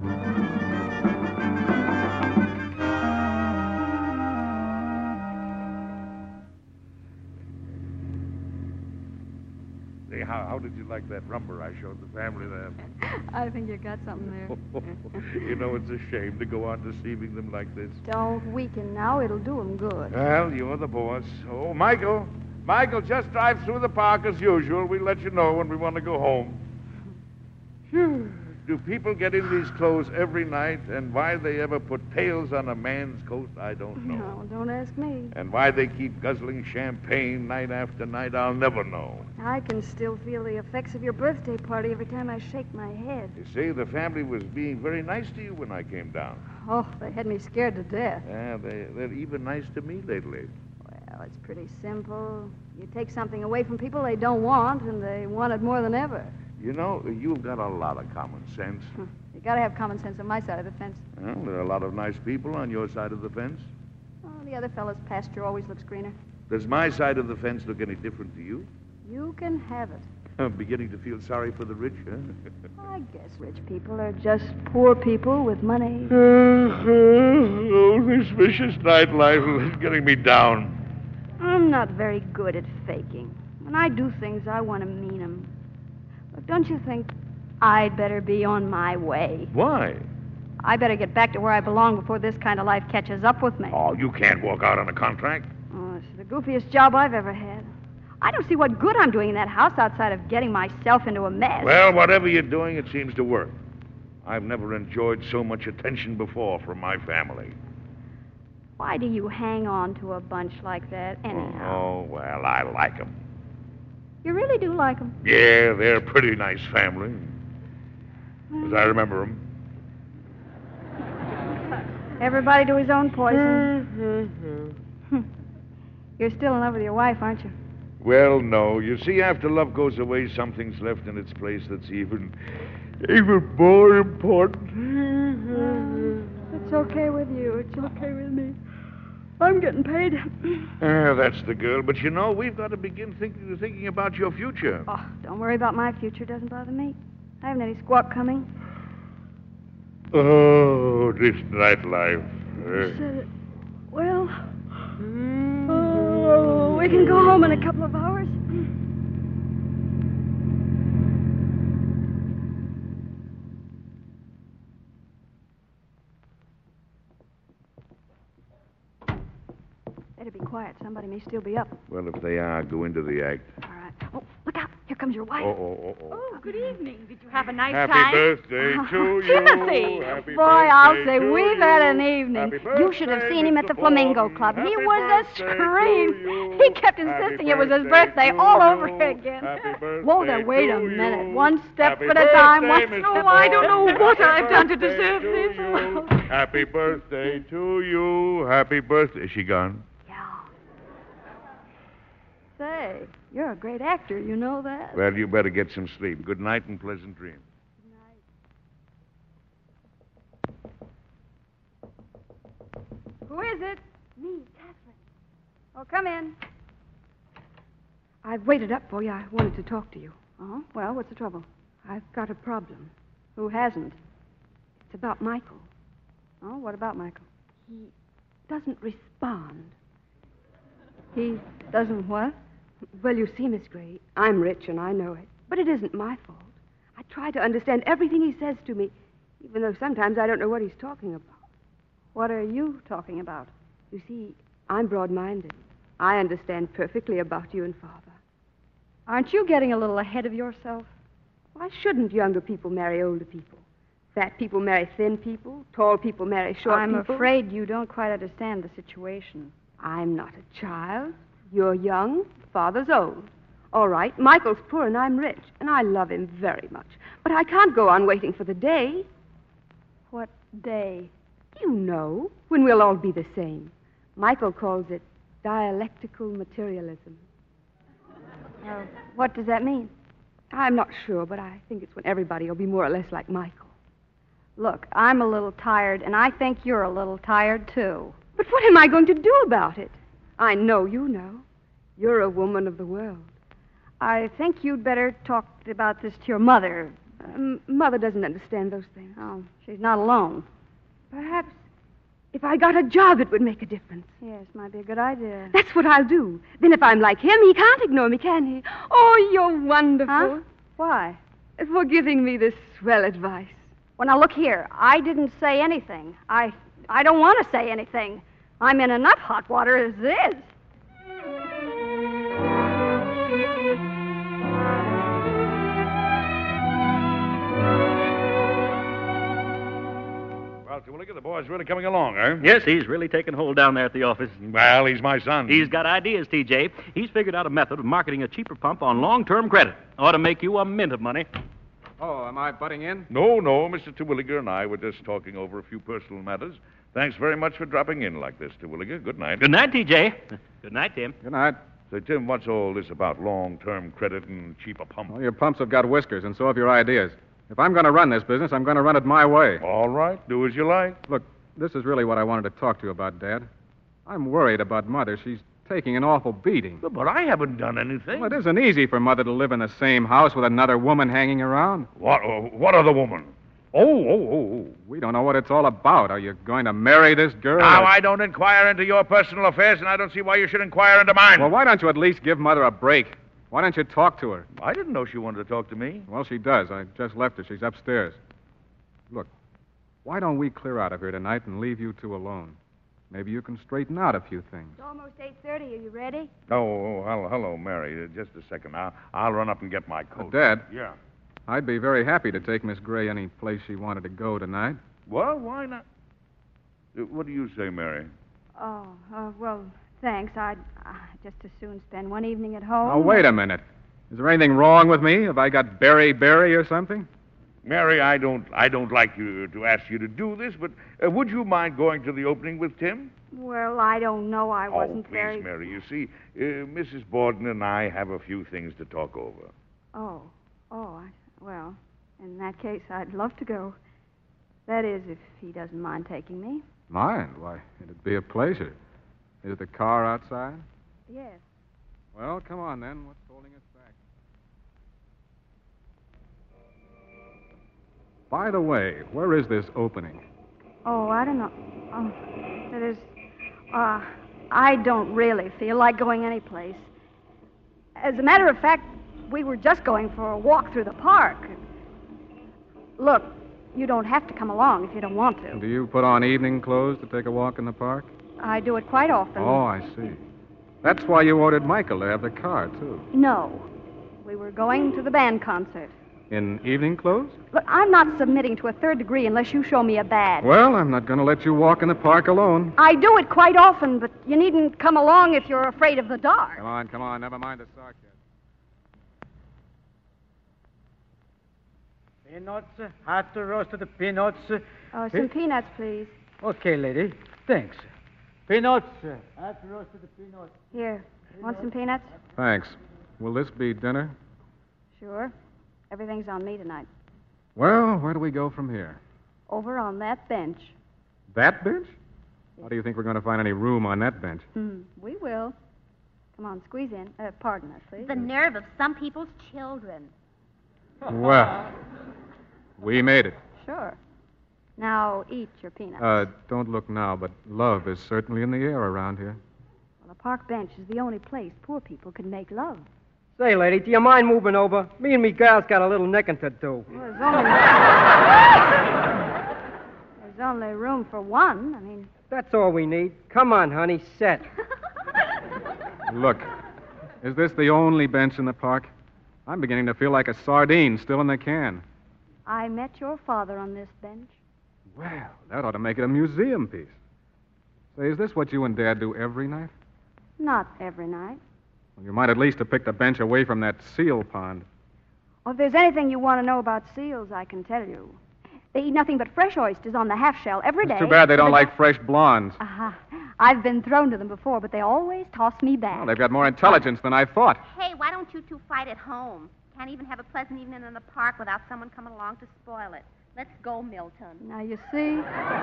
Say, how, how did you like that rumba I showed the family there? I think you got something there. You know, it's a shame to go on deceiving them like this. Don't weaken now. It'll do them good. Well, you're the boss. Oh, Michael. Michael, just drive through the park as usual. We'll let you know when we want to go home. Phew. Do people get in these clothes every night? And why they ever put tails on a man's coat, I don't know. No, don't ask me. And why they keep guzzling champagne night after night, I'll never know. I can still feel the effects of your birthday party every time I shake my head. You see, the family was being very nice to you when I came down. Oh, they had me scared to death. Yeah, they, they're even nice to me lately. Well, it's pretty simple. You take something away from people they don't want, and they want it more than ever. You know, you've got a lot of common sense. You gotta have common sense on my side of the fence. Well, there are a lot of nice people on your side of the fence. Oh, the other fellow's pasture always looks greener. Does my side of the fence look any different to you? You can have it. I'm beginning to feel sorry for the rich, huh? I guess rich people are just poor people with money. Oh, this vicious nightlife is getting me down. I'm not very good at faking. When I do things, I want to mean them. But don't you think I'd better be on my way? Why? I better get back to where I belong before this kind of life catches up with me. Oh, you can't walk out on a contract. Oh, it's the goofiest job I've ever had. I don't see what good I'm doing in that house outside of getting myself into a mess. Well, whatever you're doing, it seems to work. I've never enjoyed so much attention before from my family. Why do you hang on to a bunch like that anyhow? Oh, well, I like them. You really do like them? Yeah, they're a pretty nice family. As I remember them. Everybody to his own poison. You're still in love with your wife, aren't you? Well, no. You see, after love goes away, something's left in its place that's even, even more important. It's okay with you. It's okay with me. I'm getting paid. Ah, that's the girl. But you know, we've got to begin thinking, thinking about your future. Oh, don't worry about my future. It doesn't bother me. I haven't any squawk coming. Oh, this nightlife. You said it. Well, oh, we can go home in a couple of hours. Better be quiet. Somebody may still be up. Well, if they are, go into the act. All right. Oh, look out. Here comes your wife. Oh, oh, oh, oh. Oh, good evening. Did you have a nice Happy time? birthday to you. Timothy! Happy Boy, I'll birthday say to we've you. had an evening. Happy You should have birthday, seen him at the Mister Flamingo Borden. Club. He Happy was a birthday to scream. you. He kept Happy insisting it was his birthday birthday all to over you. again. Happy birthday Whoa there, wait a to minute. you. One step Happy at a time. One birthday, step Mister Oh, I don't know Borden. what Happy I've done to birthday deserve to this. you. Happy birthday to you. Happy birthday. Is she gone? Say, you're a great actor. You know that? Well, you better get some sleep. Good night and pleasant dreams. Who is it? Me, Catherine. Oh, come in. I've waited up for you. I wanted to talk to you. Oh, well, what's the trouble? I've got a problem. Who hasn't? It's about Michael. Oh, what about Michael? He doesn't respond. He doesn't what? Well, you see, Miss Gray, I'm rich and I know it. But it isn't my fault. I try to understand everything he says to me, even though sometimes I don't know what he's talking about. What are you talking about? You see, I'm broad-minded. I understand perfectly about you and Father. Aren't you getting a little ahead of yourself? Why shouldn't younger people marry older people? Fat people marry thin people. Tall people marry short I'm people. I'm afraid you don't quite understand the situation. I'm not a child. You're young. Father's old. All right, Michael's poor and I'm rich, and I love him very much. But I can't go on waiting for the day. What day? You know, when we'll all be the same. Michael calls it dialectical materialism. Uh, what does that mean? I'm not sure, but I think it's when everybody will be more or less like Michael. Look, I'm a little tired, and I think you're a little tired, too. But what am I going to do about it? I know you know. You're a woman of the world. I think you'd better talk about this to your mother. Um, Mother doesn't understand those things. Oh, she's not alone. Perhaps if I got a job, it would make a difference. Yes, might be a good idea. That's what I'll do. Then if I'm like him, he can't ignore me, can he? Oh, you're wonderful. Huh? Why? For giving me this swell advice. Well, now, look here. I didn't say anything. I, I don't want to say anything. I'm in enough hot water as it is. Well, so look at the boy's really coming along, eh? Yes, he's really taken hold down there at the office. Well, he's my son. He's got ideas, T J. He's figured out a method of marketing a cheaper pump on long-term credit. Ought to make you a mint of money. Oh, am I butting in? No, no. Mister Terwilliger and I were just talking over a few personal matters. Thanks very much for dropping in like this, Terwilliger. Good night. Good night, T J. Good night, Tim. Good night. Say, Tim, what's all this about long-term credit and cheaper pump? Well, your pumps have got whiskers, and so have your ideas. If I'm going to run this business, I'm going to run it my way. All right. Do as you like. Look, this is really what I wanted to talk to you about, Dad. I'm worried about Mother. She's taking an awful beating. But, but I haven't done anything. Well, it isn't easy for Mother to live in the same house with another woman hanging around. What, uh, what other woman? Oh, oh, oh, oh. We don't know what it's all about. Are you going to marry this girl? Now, or- I don't inquire into your personal affairs, and I don't see why you should inquire into mine. Well, why don't you at least give Mother a break? Why don't you talk to her? I didn't know she wanted to talk to me. Well, she does. I just left her. She's upstairs. Look, why don't we clear out of here tonight and leave you two alone? Maybe you can straighten out a few things. It's almost eight thirty. Are you ready? Oh, oh hello, hello, Mary. Uh, just a second. I'll, I'll run up and get my coat. Uh, Dad? Yeah. I'd be very happy to take Miss Gray any place she wanted to go tonight. Well, why not? Uh, What do you say, Mary? Oh, uh, well, thanks. I'd uh, just as soon spend one evening at home. Now, wait a minute. Is there anything wrong with me? Have I got berry-berry or something? Mary, I don't, I don't like you to ask you to do this, but uh, would you mind going to the opening with Tim? Well, I don't know. I wasn't oh, please, very. Mary. You see, uh, Missus Borden and I have a few things to talk over. Oh, oh, I, well, in that case, I'd love to go. That is, if he doesn't mind taking me. Mind? Why, it'd be a pleasure. Is the car outside? Yes. Well, come on then. What's holding us back? By the way, where is this opening? Oh, I don't know. Oh, that is, uh, I don't really feel like going anyplace. As a matter of fact, we were just going for a walk through the park. Look, you don't have to come along if you don't want to. Do you put on evening clothes to take a walk in the park? I do it quite often. Oh, I see. That's why you ordered Michael to have the car, too. No. We were going to the band concert. In evening clothes? Look, I'm not submitting to a third degree unless you show me a badge. Well, I'm not going to let you walk in the park alone. I do it quite often, but you needn't come along if you're afraid of the dark. Come on, come on. Never mind the sarcasm. Peanuts, hot roasted peanuts. Oh, some peanuts, please. Okay, lady. Thanks. Peanuts, hot roasted peanuts. Here. Want some peanuts? Thanks. Will this be dinner? Sure. Everything's on me tonight. Well, where do we go from here? Over on that bench. That bench? How do you think we're going to find any room on that bench? Hmm. We will. Come on, squeeze in. Uh, pardon us, please. The nerve of some people's children. Well, we made it. Sure. Now eat your peanuts. Uh, don't look now, but love is certainly in the air around here. Well, a park bench is the only place poor people can make love. Say, lady, do you mind moving over? Me and me gal's got a little necking to do. Well, there's only... there's only room for one. I mean... That's all we need. Come on, honey, set. Look, is this the only bench in the park? I'm beginning to feel like a sardine still in the can. I met your father on this bench. Well, that ought to make it a museum piece. Say, is this what you and Dad do every night? Not every night. Well, you might at least have picked the bench away from that seal pond. Well, if there's anything you want to know about seals, I can tell you. They eat nothing but fresh oysters on the half shell every day. It's too bad they don't like fresh blondes. Uh-huh. I've been thrown to them before, but they always toss me back. Well, they've got more intelligence than I thought. Hey, why don't you two fight at home? Can't even have a pleasant evening in the park without someone coming along to spoil it. Let's go, Milton. Now, you see?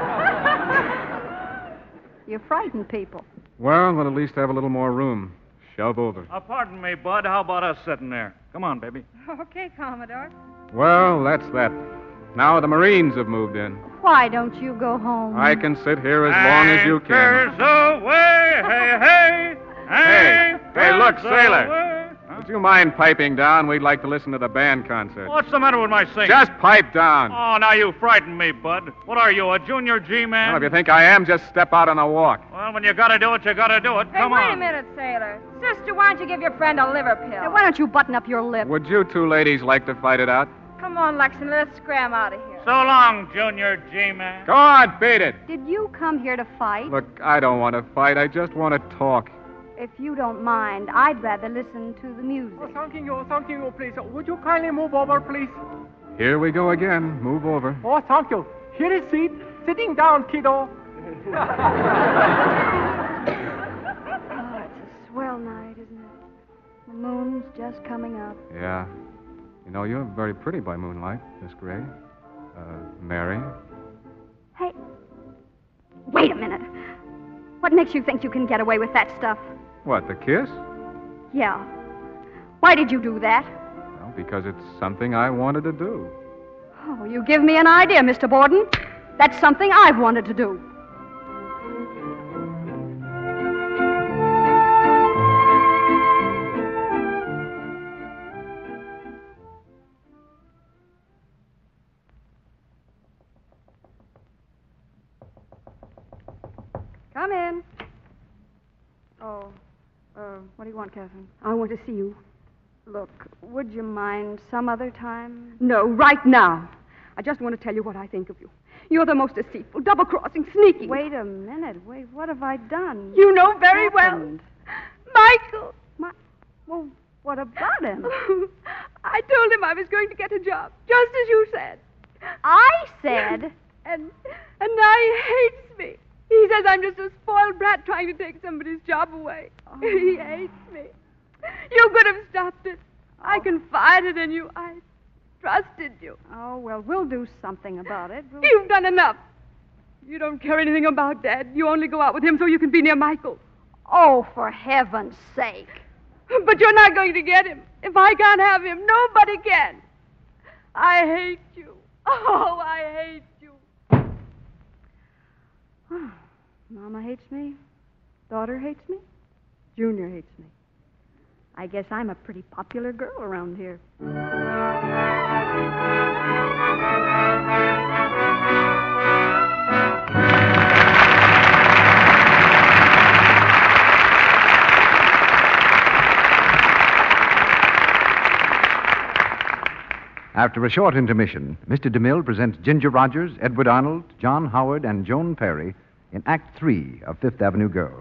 You frighten people. Well, we'll at least have a little more room. Shove over. Uh, pardon me, Bud. How about us sitting there? Come on, baby. Okay, Commodore. Well, that's that. Now the Marines have moved in. Why don't you go home? I can sit here as long as you can. Anchors away, hey, hey. Hey, hey, look, Anchors sailor. away. Would you mind piping down? We'd like to listen to the band concert. What's the matter with my singing? Just pipe down. Oh, now you frighten me, Bud. What are you, a junior G-man? Well, if you think I am, just step out on a walk. Well, when you gotta do it, you gotta do it. Hey, Come wait on. a minute, sailor. Sister, why don't you give your friend a liver pill? Hey, why don't you button up your lip? Would you two ladies like to fight it out? Come on, Lexington, let's scram out of here. So long, junior G-man. Go on, beat it. Did you come here to fight? Look, I don't want to fight. I just want to talk. If you don't mind, I'd rather listen to the music. Oh, thank you, thank you, please. Would you kindly move over, please? Here we go again. Move over. Oh, thank you. Here is seat. Sitting down, kiddo. Oh, it's a swell night, isn't it? The moon's just coming up. Yeah. You know, you're very pretty by moonlight, Miss Gray. Uh, Mary. Hey, wait a minute. What makes you think you can get away with that stuff? What, the kiss? Yeah. Why did you do that? Well, because it's something I wanted to do. Oh, you give me an idea, Mister Borden. That's something I've wanted to do. Come in. Oh, uh, what do you want, Catherine? I want to see you. Look, would you mind some other time? No, right now. I just want to tell you what I think of you. You're the most deceitful, double-crossing, sneaking. Wait a minute. Wait, what have I done? You know very happened? well. Michael! My, well, what about him? I told him I was going to get a job, just as you said. I said? And, and now he hates me. He says I'm just a spoiled brat trying to take somebody's job away. Oh. He hates me. You could have stopped it. Oh. I confided in you. I trusted you. Oh, well, we'll do something about it. We'll... You've done enough. You don't care anything about Dad. You only go out with him so you can be near Michael. Oh, for heaven's sake. But you're not going to get him. If I can't have him, nobody can. I hate you. Oh, I hate you. Oh, Mama hates me. Daughter hates me. Junior hates me. I guess I'm a pretty popular girl around here. After a short intermission, Mister DeMille presents Ginger Rogers, Edward Arnold, John Howard, and Joan Perry in Act Three of Fifth Avenue Girl.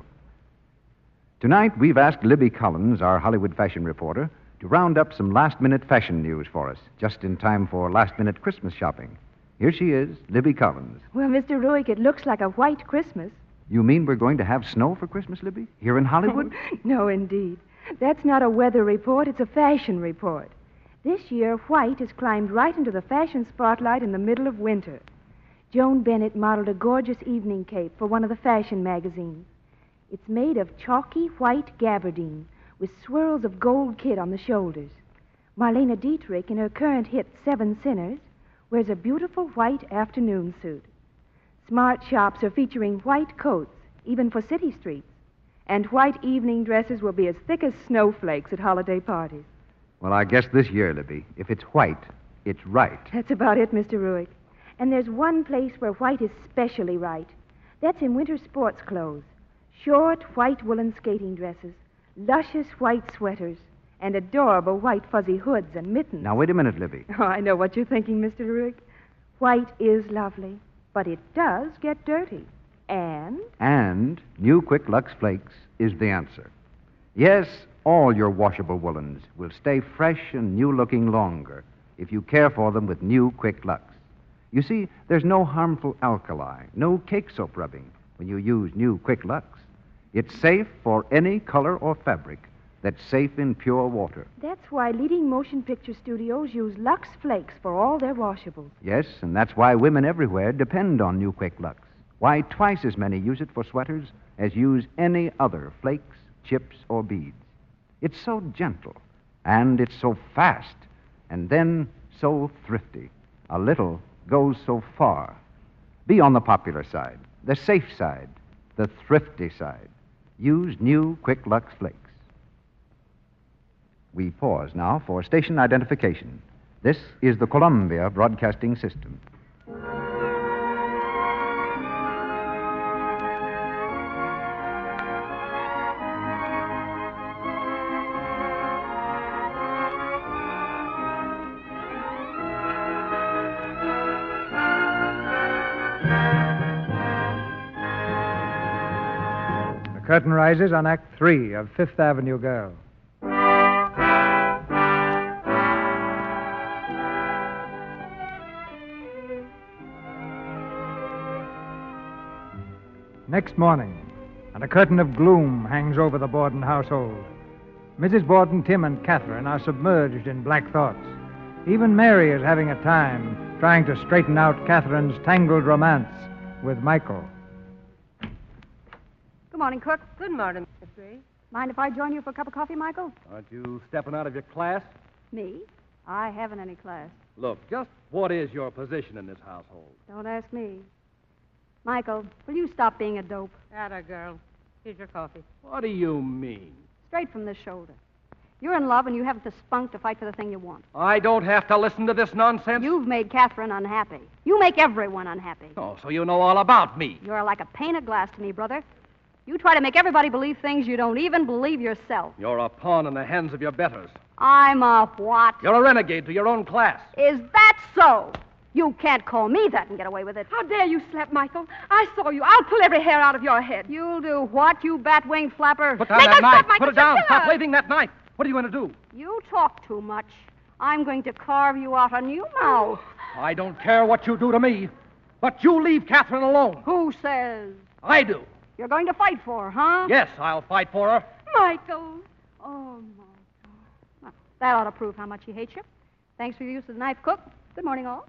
Tonight, we've asked Libby Collins, our Hollywood fashion reporter, to round up some last-minute fashion news for us, just in time for last-minute Christmas shopping. Here she is, Libby Collins. Well, Mister Ruick, it looks like a white Christmas. You mean we're going to have snow for Christmas, Libby? Here in Hollywood? No, indeed. That's not a weather report, it's a fashion report. This year, white has climbed right into the fashion spotlight in the middle of winter. Joan Bennett modeled a gorgeous evening cape for one of the fashion magazines. It's made of chalky white gabardine with swirls of gold kid on the shoulders. Marlene Dietrich, in her current hit Seven Sinners, wears a beautiful white afternoon suit. Smart shops are featuring white coats, even for city streets. And white evening dresses will be as thick as snowflakes at holiday parties. Well, I guess this year, Libby, if it's white, it's right. That's about it, Mister Ruick. And there's one place where white is specially right. That's in winter sports clothes. Short white woolen skating dresses, luscious white sweaters, and adorable white fuzzy hoods and mittens. Now, wait a minute, Libby. Oh, I know what you're thinking, Mister Ruick. White is lovely, but it does get dirty. And? And new Quick Lux Flakes is the answer. Yes, all your washable woolens will stay fresh and new-looking longer if you care for them with new Quick Lux. You see, there's no harmful alkali, no cake soap rubbing when you use new Quick Lux. It's safe for any color or fabric that's safe in pure water. That's why leading motion picture studios use Lux Flakes for all their washables. Yes, and that's why women everywhere depend on new Quick Lux. Why twice as many use it for sweaters as use any other flakes, chips, or beads. It's so gentle, and it's so fast, and then so thrifty. A little goes so far. Be on the popular side, the safe side, the thrifty side. Use new Quick Lux Flakes. We pause now for station identification. This is the Columbia Broadcasting System. The curtain rises on Act Three of Fifth Avenue Girl. Next morning, and a curtain of gloom hangs over the Borden household. Missus Borden, Tim, and Catherine are submerged in black thoughts. Even Mary is having a time trying to straighten out Catherine's tangled romance with Michael. Good morning, Cook. Good morning, Miss Gray. Mind if I join you for a cup of coffee, Michael? Aren't you stepping out of your class? Me? I haven't any class. Look, just what is your position in this household? Don't ask me. Michael, will you stop being a dope? Atta girl. Here's your coffee. What do you mean? Straight from the shoulder. You're in love and you haven't the spunk to fight for the thing you want. I don't have to listen to this nonsense. You've made Catherine unhappy. You make everyone unhappy. Oh, so you know all about me. You're like a pane of glass to me, brother. You try to make everybody believe things you don't even believe yourself. You're a pawn in the hands of your betters. I'm a what? You're a renegade to your own class. Is that so? You can't call me that and get away with it. How dare you slap Michael? I saw you. I'll pull every hair out of your head. You'll do what, you bat-winged flapper? Put down Make that her knife. stop, Michael. Put it down. Kill Stop her. waving that knife. What are you going to do? You talk too much. I'm going to carve you out a new mouth. I don't care what you do to me, but you leave Catherine alone. Who says? I do. You're going to fight for her, huh? Yes, I'll fight for her. Michael. Oh, Michael. Well, that ought to prove how much he hates you. Thanks for your use of the knife, cook. Good morning, all.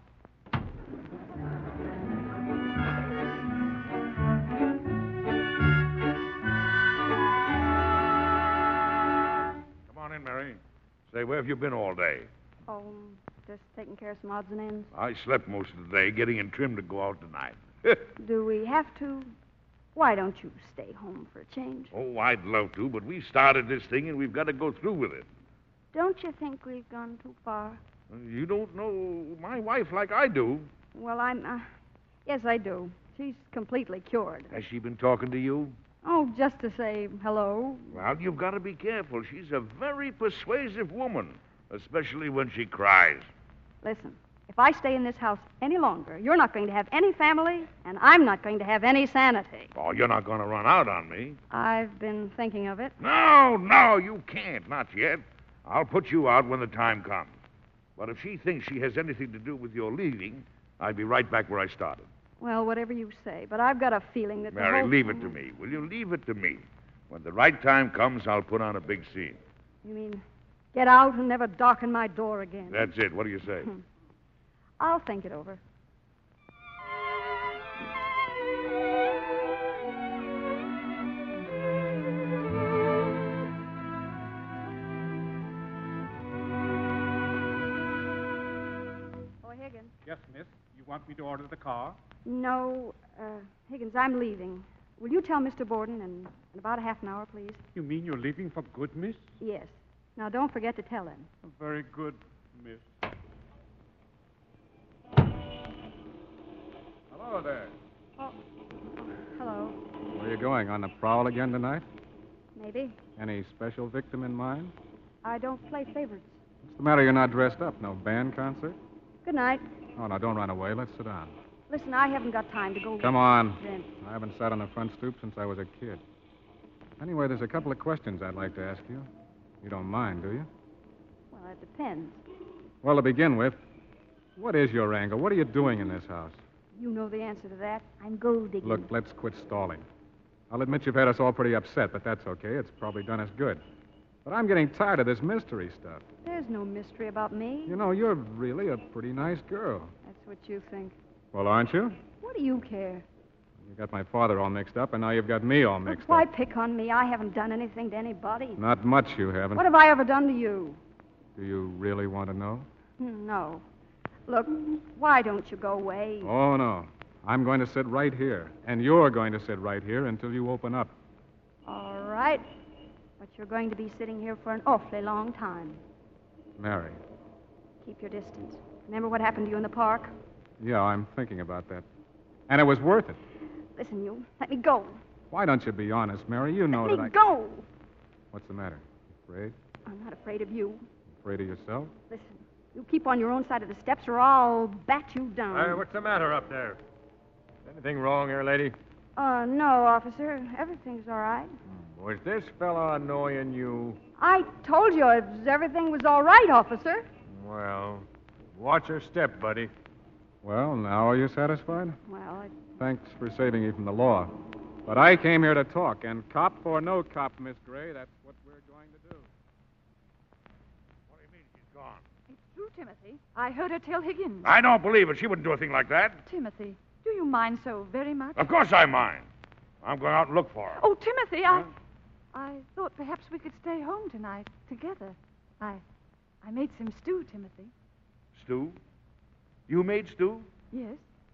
Come on in, Mary. Say, where have you been all day? Oh, just taking care of some odds and ends. I slept most of the day, getting in trim to go out tonight. Do we have to? Why don't you stay home for a change? Oh, I'd love to, but we started this thing and we've got to go through with it. Don't you think we've gone too far? You don't know my wife like I do. Well, I'm, uh, yes, I do. She's completely cured. Has she been talking to you? Oh, just to say hello. Well, you've got to be careful. She's a very persuasive woman, especially when she cries. Listen, if I stay in this house any longer, you're not going to have any family, and I'm not going to have any sanity. Oh, you're not going to run out on me. I've been thinking of it. No, no, you can't. Not yet. I'll put you out when the time comes. But if she thinks she has anything to do with your leaving, I'll be right back where I started. Well, whatever you say, but I've got a feeling that the Mary, whole leave thing... it to me. Will you leave it to me? When the right time comes, I'll put on a big scene. You mean get out and never darken my door again? That's it. What do you say? I'll think it over. Oh, Higgins. Yes, miss. You want me to order the car? No, uh, Higgins, I'm leaving. Will you tell Mister Borden in, in about a half an hour, please? You mean you're leaving for good, miss? Yes. Now, don't forget to tell him. Very good, miss. Hello there. Oh, hello. Where are you going? On the prowl again tonight? Maybe. Any special victim in mind? I don't play favorites. What's the matter? You're not dressed up. No band concert? Good night. Oh, now don't run away. Let's sit down. Listen, I haven't got time to go... Come on. Then. I haven't sat on the front stoop since I was a kid. Anyway, there's a couple of questions I'd like to ask you. You don't mind, do you? Well, it depends. Well, to begin with, what is your angle? What are you doing in this house? You know the answer to that. I'm gold digging. Look, let's quit stalling. I'll admit you've had us all pretty upset, but that's okay. It's probably done us good. But I'm getting tired of this mystery stuff. There's no mystery about me. You know, you're really a pretty nice girl. That's what you think. Well, aren't you? What do you care? You got my father all mixed up, and now you've got me all mixed Why up. pick on me? I haven't done anything to anybody. Not much you haven't. What have I ever done to you? Do you really want to know? No. Look, why don't you go away? Oh, no. I'm going to sit right here, and you're going to sit right here until you open up. All right. But you're going to be sitting here for an awfully long time. Mary. Keep your distance. Remember what happened to you in the park? Yeah, I'm thinking about that. And it was worth it. Listen, you. Let me go. Why don't you be honest, Mary? You know let that me I... go. What's the matter? Afraid? I'm not afraid of you. Afraid of yourself? Listen, you keep on your own side of the steps or I'll bat you down. Hey, what's the matter up there? Is anything wrong here, lady? Uh, no, officer. Everything's all right. Was this fella annoying you? I told you everything was all right, officer. Well, watch your step, buddy. Well, now are you satisfied? Well, I... Thanks for saving me from the law. But I came here to talk, and cop or no cop, Miss Gray, that's what we're going to do. What do you mean she's gone? It's true, Timothy. I heard her tell Higgins. I don't believe it. She wouldn't do a thing like that. Timothy, do you mind so very much? Of course I mind. I'm going out and look for her. Oh, Timothy, I... Huh? I thought perhaps we could stay home tonight together. I I made some stew, Timothy. Stew? You made stew? Yes.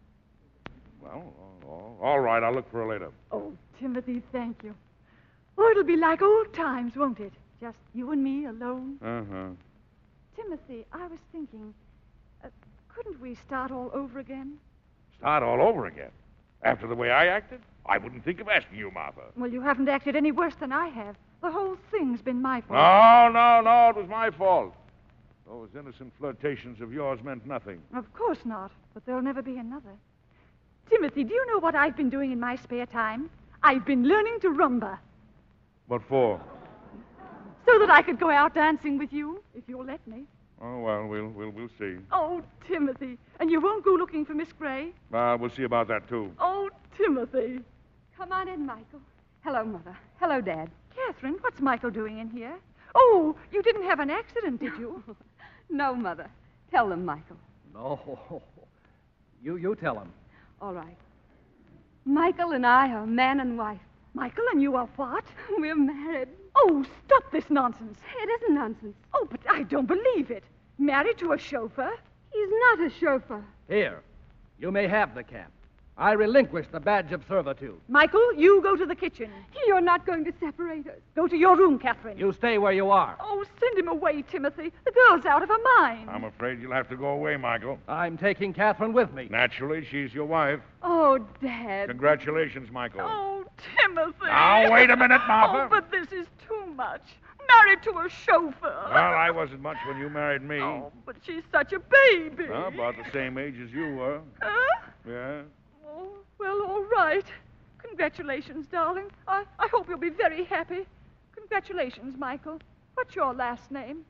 Well, all- all right. I'll look for her later. Oh, Timothy, thank you. Oh, it'll be like old times, won't it? Just you and me alone. Uh-huh. Timothy, I was thinking, uh, couldn't we start all over again? Start all over again. After the way I acted? I wouldn't think of asking you, Martha. Well, you haven't acted any worse than I have. The whole thing's been my fault. No, no, no. It was my fault. Those innocent flirtations of yours meant nothing. Of course not, but there'll never be another. Timothy, do you know what I've been doing in my spare time? I've been learning to rumba What for? so that I could go out dancing with you, if you'll let me. Oh, well, we'll, we'll, we'll see. Oh, Timothy, and you won't go looking for Miss Gray? Uh, we'll see about that, too. Oh, Timothy. Come on in, Michael. Hello, Mother. Hello, Dad. Catherine, what's Michael doing in here? Oh, you didn't have an accident, did you? No, Mother. Tell them, Michael. No. You, you tell him. All right. Michael and I are man and wife. Michael and you are what? We're married. Oh, stop this nonsense. It isn't nonsense. Oh, but I don't believe it. Married to a chauffeur? He's not a chauffeur. Here, you may have the cap. I relinquish the badge of servitude. Michael, you go to the kitchen. You're not going to separate us. Go to your room, Catherine. You stay where you are. Oh, send him away, Timothy. The girl's out of her mind. I'm afraid you'll have to go away, Michael. I'm taking Catherine with me. Naturally, she's your wife. Oh, Dad. Congratulations, Michael. Oh, Timothy. Now, wait a minute, Martha. Oh, but this is too much. Married to a chauffeur. Well, I wasn't much when you married me. Oh, but she's such a baby. Well, about the same age as you were. Huh? Yeah. Oh, well, all right. Congratulations, darling. I, I hope you'll be very happy. Congratulations, Michael. What's your last name?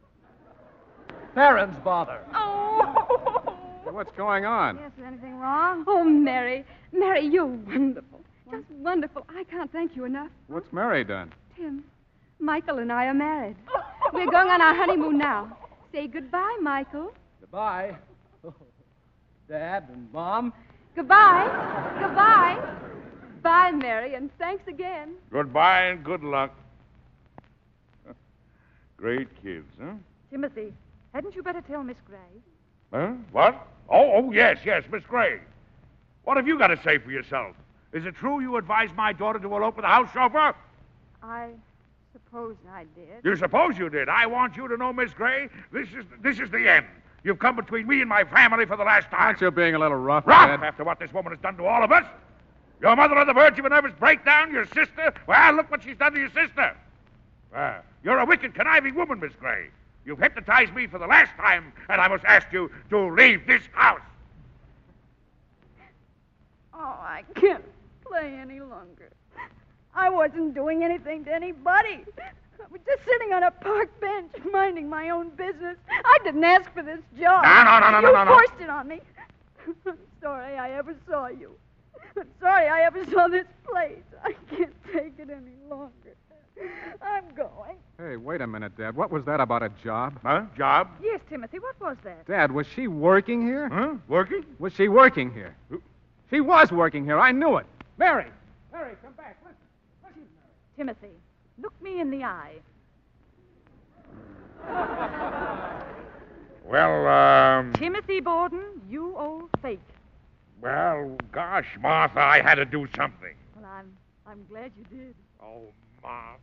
Parents bother. Oh. What's going on? Yes, is anything wrong? Oh, Mary. Mary, you're wonderful. Just wonderful. I can't thank you enough. What's Mary done? Tim, Michael and I are married. We're going on our honeymoon now. Say goodbye, Michael. Goodbye. Dad and Mom. Goodbye. Goodbye. Bye, Mary, and thanks again. Goodbye and good luck. Great kids, huh? Timothy, hadn't you better tell Miss Gray? Huh? What? Oh, oh, yes, yes, Miss Gray. What have you got to say for yourself? Is it true you advised my daughter to elope with a house chauffeur? I suppose I did. You suppose you did. I want you to know, Miss Gray, this is this is the end. You've come between me and my family for the last time. Aren't you being a little rough, Rough Dad? after what this woman has done to all of us? Your mother on the verge of a nervous breakdown, your sister. Well, look what she's done to your sister. Uh, you're a wicked, conniving woman, Miss Gray. You've hypnotized me for the last time, and I must ask you to leave this house. Oh, I can't play any longer. I wasn't doing anything to anybody. I was just sitting on a park bench, minding my own business. I didn't ask for this job. No, no, no, no, you no, no, no. forced it on me. I'm sorry I ever saw you. I'm sorry I ever saw this place. I can't take it any longer. I'm going. Hey, wait a minute, Dad. What was that about a job? Huh? Job? Yes, Timothy, what was that? Dad, was she working here? Huh? Working? Was she working here? She was working here. I knew it. Mary! Mary, come back. Listen. Listen, Mary. Timothy, look me in the eye. Well, um... Timothy Borden, you old fake. Well, gosh, Martha, I had to do something. Well, I'm I'm glad you did. Oh, Martha.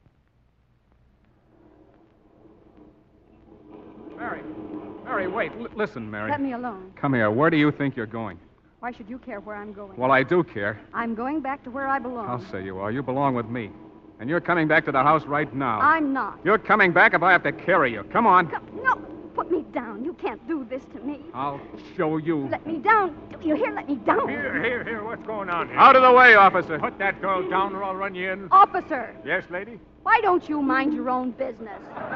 Mary. Mary, wait. L- listen, Mary. Let me alone. Come here. Where do you think you're going? Why should you care where I'm going? Well, I do care. I'm going back to where I belong. I'll say you are. You belong with me. And you're coming back to the house right now. I'm not. You're coming back if I have to carry you. Come on. Come, no, put me down. You can't do this to me. I'll show you. Let me down. Do you hear? Let me down. Here, here, here. What's going on here? Out of the way, officer. Put that girl down or I'll run you in. Officer, Yes, lady? why don't you mind your own business?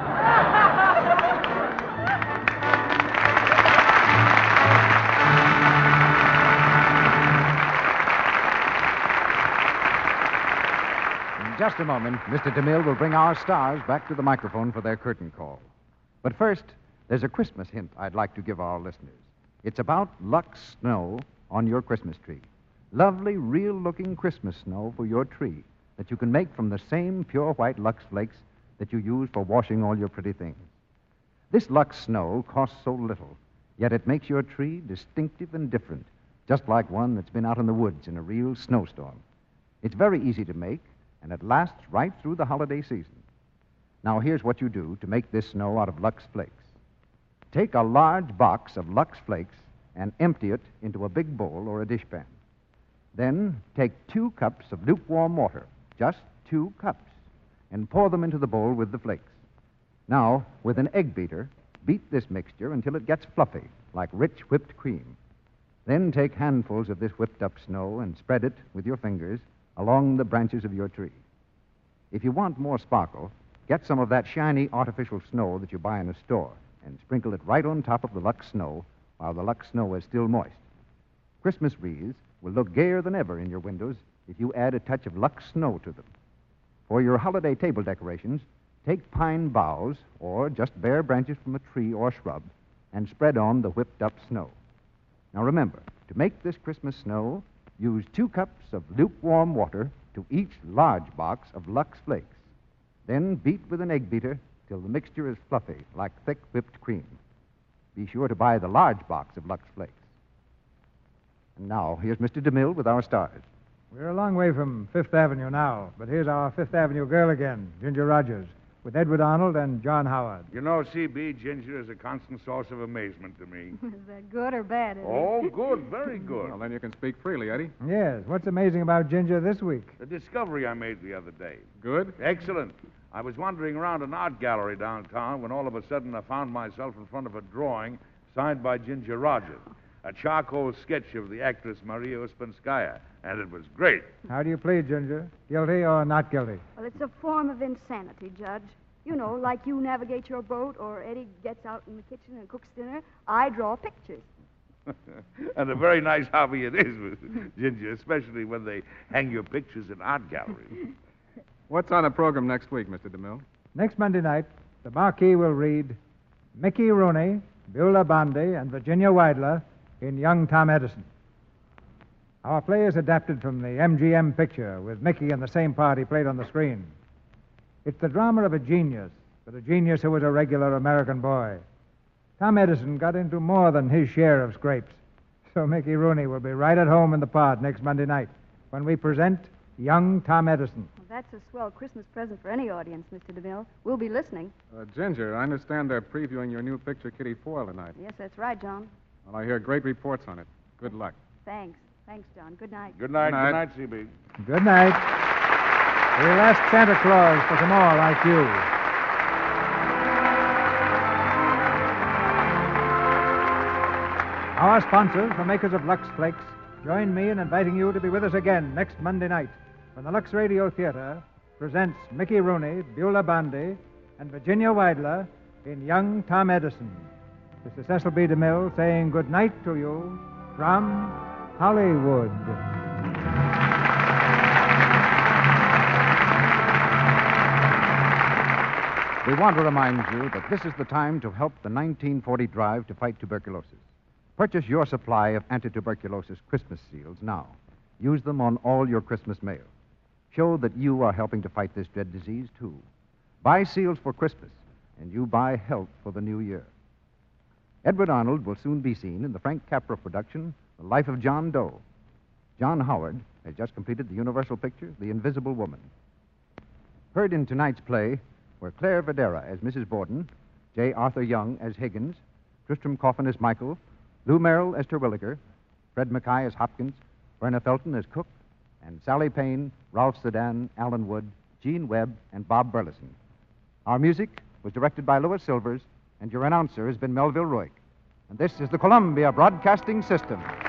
In just a moment, Mister DeMille will bring our stars back to the microphone for their curtain call. But first, there's a Christmas hint I'd like to give our listeners. It's about Lux Snow on your Christmas tree. Lovely, real-looking Christmas snow for your tree. that you can make from the same pure white Lux Flakes that you use for washing all your pretty things. This Lux Snow costs so little, yet it makes your tree distinctive and different, just like one that's been out in the woods in a real snowstorm. It's very easy to make, and it lasts right through the holiday season. Now, here's what you do to make this snow out of Lux Flakes. Take a large box of Lux Flakes and empty it into a big bowl or a dishpan. Then take two cups of lukewarm water, just two cups, and pour them into the bowl with the flakes. Now, with an egg beater, beat this mixture until it gets fluffy, like rich whipped cream. Then take handfuls of this whipped up snow and spread it with your fingers along the branches of your tree. If you want more sparkle, get some of that shiny artificial snow that you buy in a store and sprinkle it right on top of the Lux Snow while the Lux Snow is still moist. Christmas wreaths will look gayer than ever in your windows if you add a touch of Lux Snow to them. For your holiday table decorations, take pine boughs or just bare branches from a tree or shrub and spread on the whipped up snow. Now remember, to make this Christmas snow, use two cups of lukewarm water to each large box of Lux Flakes. Then beat with an egg beater till the mixture is fluffy, like thick whipped cream. Be sure to buy the large box of Lux Flakes. And now, here's Mister DeMille with our stars. We're a long way from Fifth Avenue now, but here's our Fifth Avenue girl again, Ginger Rogers, with Edward Arnold and John Howard. You know, C B, Ginger is a constant source of amazement to me. Is that good or bad, Eddie? Oh, good, very good. Well, then you can speak freely, Eddie. Yes. What's amazing about Ginger this week? The discovery I made the other day. Good? Excellent. I was wandering around an art gallery downtown when all of a sudden I found myself in front of a drawing signed by Ginger Rogers, a charcoal sketch of the actress Maria Uspenskaya, and it was great. How do you plead, Ginger? Guilty or not guilty? Well, it's a form of insanity, Judge. You know, like you navigate your boat or Eddie gets out in the kitchen and cooks dinner, I draw pictures. And a very nice hobby it is, Ginger, especially when they hang your pictures in art galleries. What's on the program next week, Mister DeMille? Next Monday night, the marquee will read Mickey Rooney, Beulah Bondi, and Virginia Weidler in Young Tom Edison. Our play is adapted from the M G M picture, with Mickey in the same part he played on the screen. It's the drama of a genius, but a genius who was a regular American boy. Tom Edison got into more than his share of scrapes, so Mickey Rooney will be right at home in the part next Monday night when we present Young Tom Edison. Well, that's a swell Christmas present for any audience, Mister DeMille. We'll be listening. Uh, Ginger, I understand they're previewing your new picture, Kitty Foyle, tonight. Yes, that's right, John. Well, I hear great reports on it. Good luck. Thanks. Thanks, John. Good night. Good night. Good night, Good night, C B. Good night. We'll ask Santa Claus for some more like you. Our sponsors, the makers of Lux Flakes, join me in inviting you to be with us again next Monday night when the Lux Radio Theater presents Mickey Rooney, Beulah Bondi, and Virginia Weidler in Young Tom Edison. This is Cecil B. DeMille saying good night to you from Hollywood. We want to remind you that this is the time to help the nineteen forty drive to fight tuberculosis. Purchase your supply of anti-tuberculosis Christmas seals now. Use them on all your Christmas mail. Show that you are helping to fight this dread disease, too. Buy seals for Christmas, and you buy health for the new year. Edward Arnold will soon be seen in the Frank Capra production, The Life of John Doe. John Howard has just completed the Universal picture, The Invisible Woman. Heard in tonight's play were Claire Videra as Missus Borden, J. Arthur Young as Higgins, Tristram Coffin as Michael, Lou Merrill as Terwilliger, Fred Mackay as Hopkins, Verna Felton as Cook, and Sally Payne, Ralph Sedan, Alan Wood, Gene Webb, and Bob Burleson. Our music was directed by Louis Silvers, and your announcer has been Melville Ruick. And this is the Columbia Broadcasting System.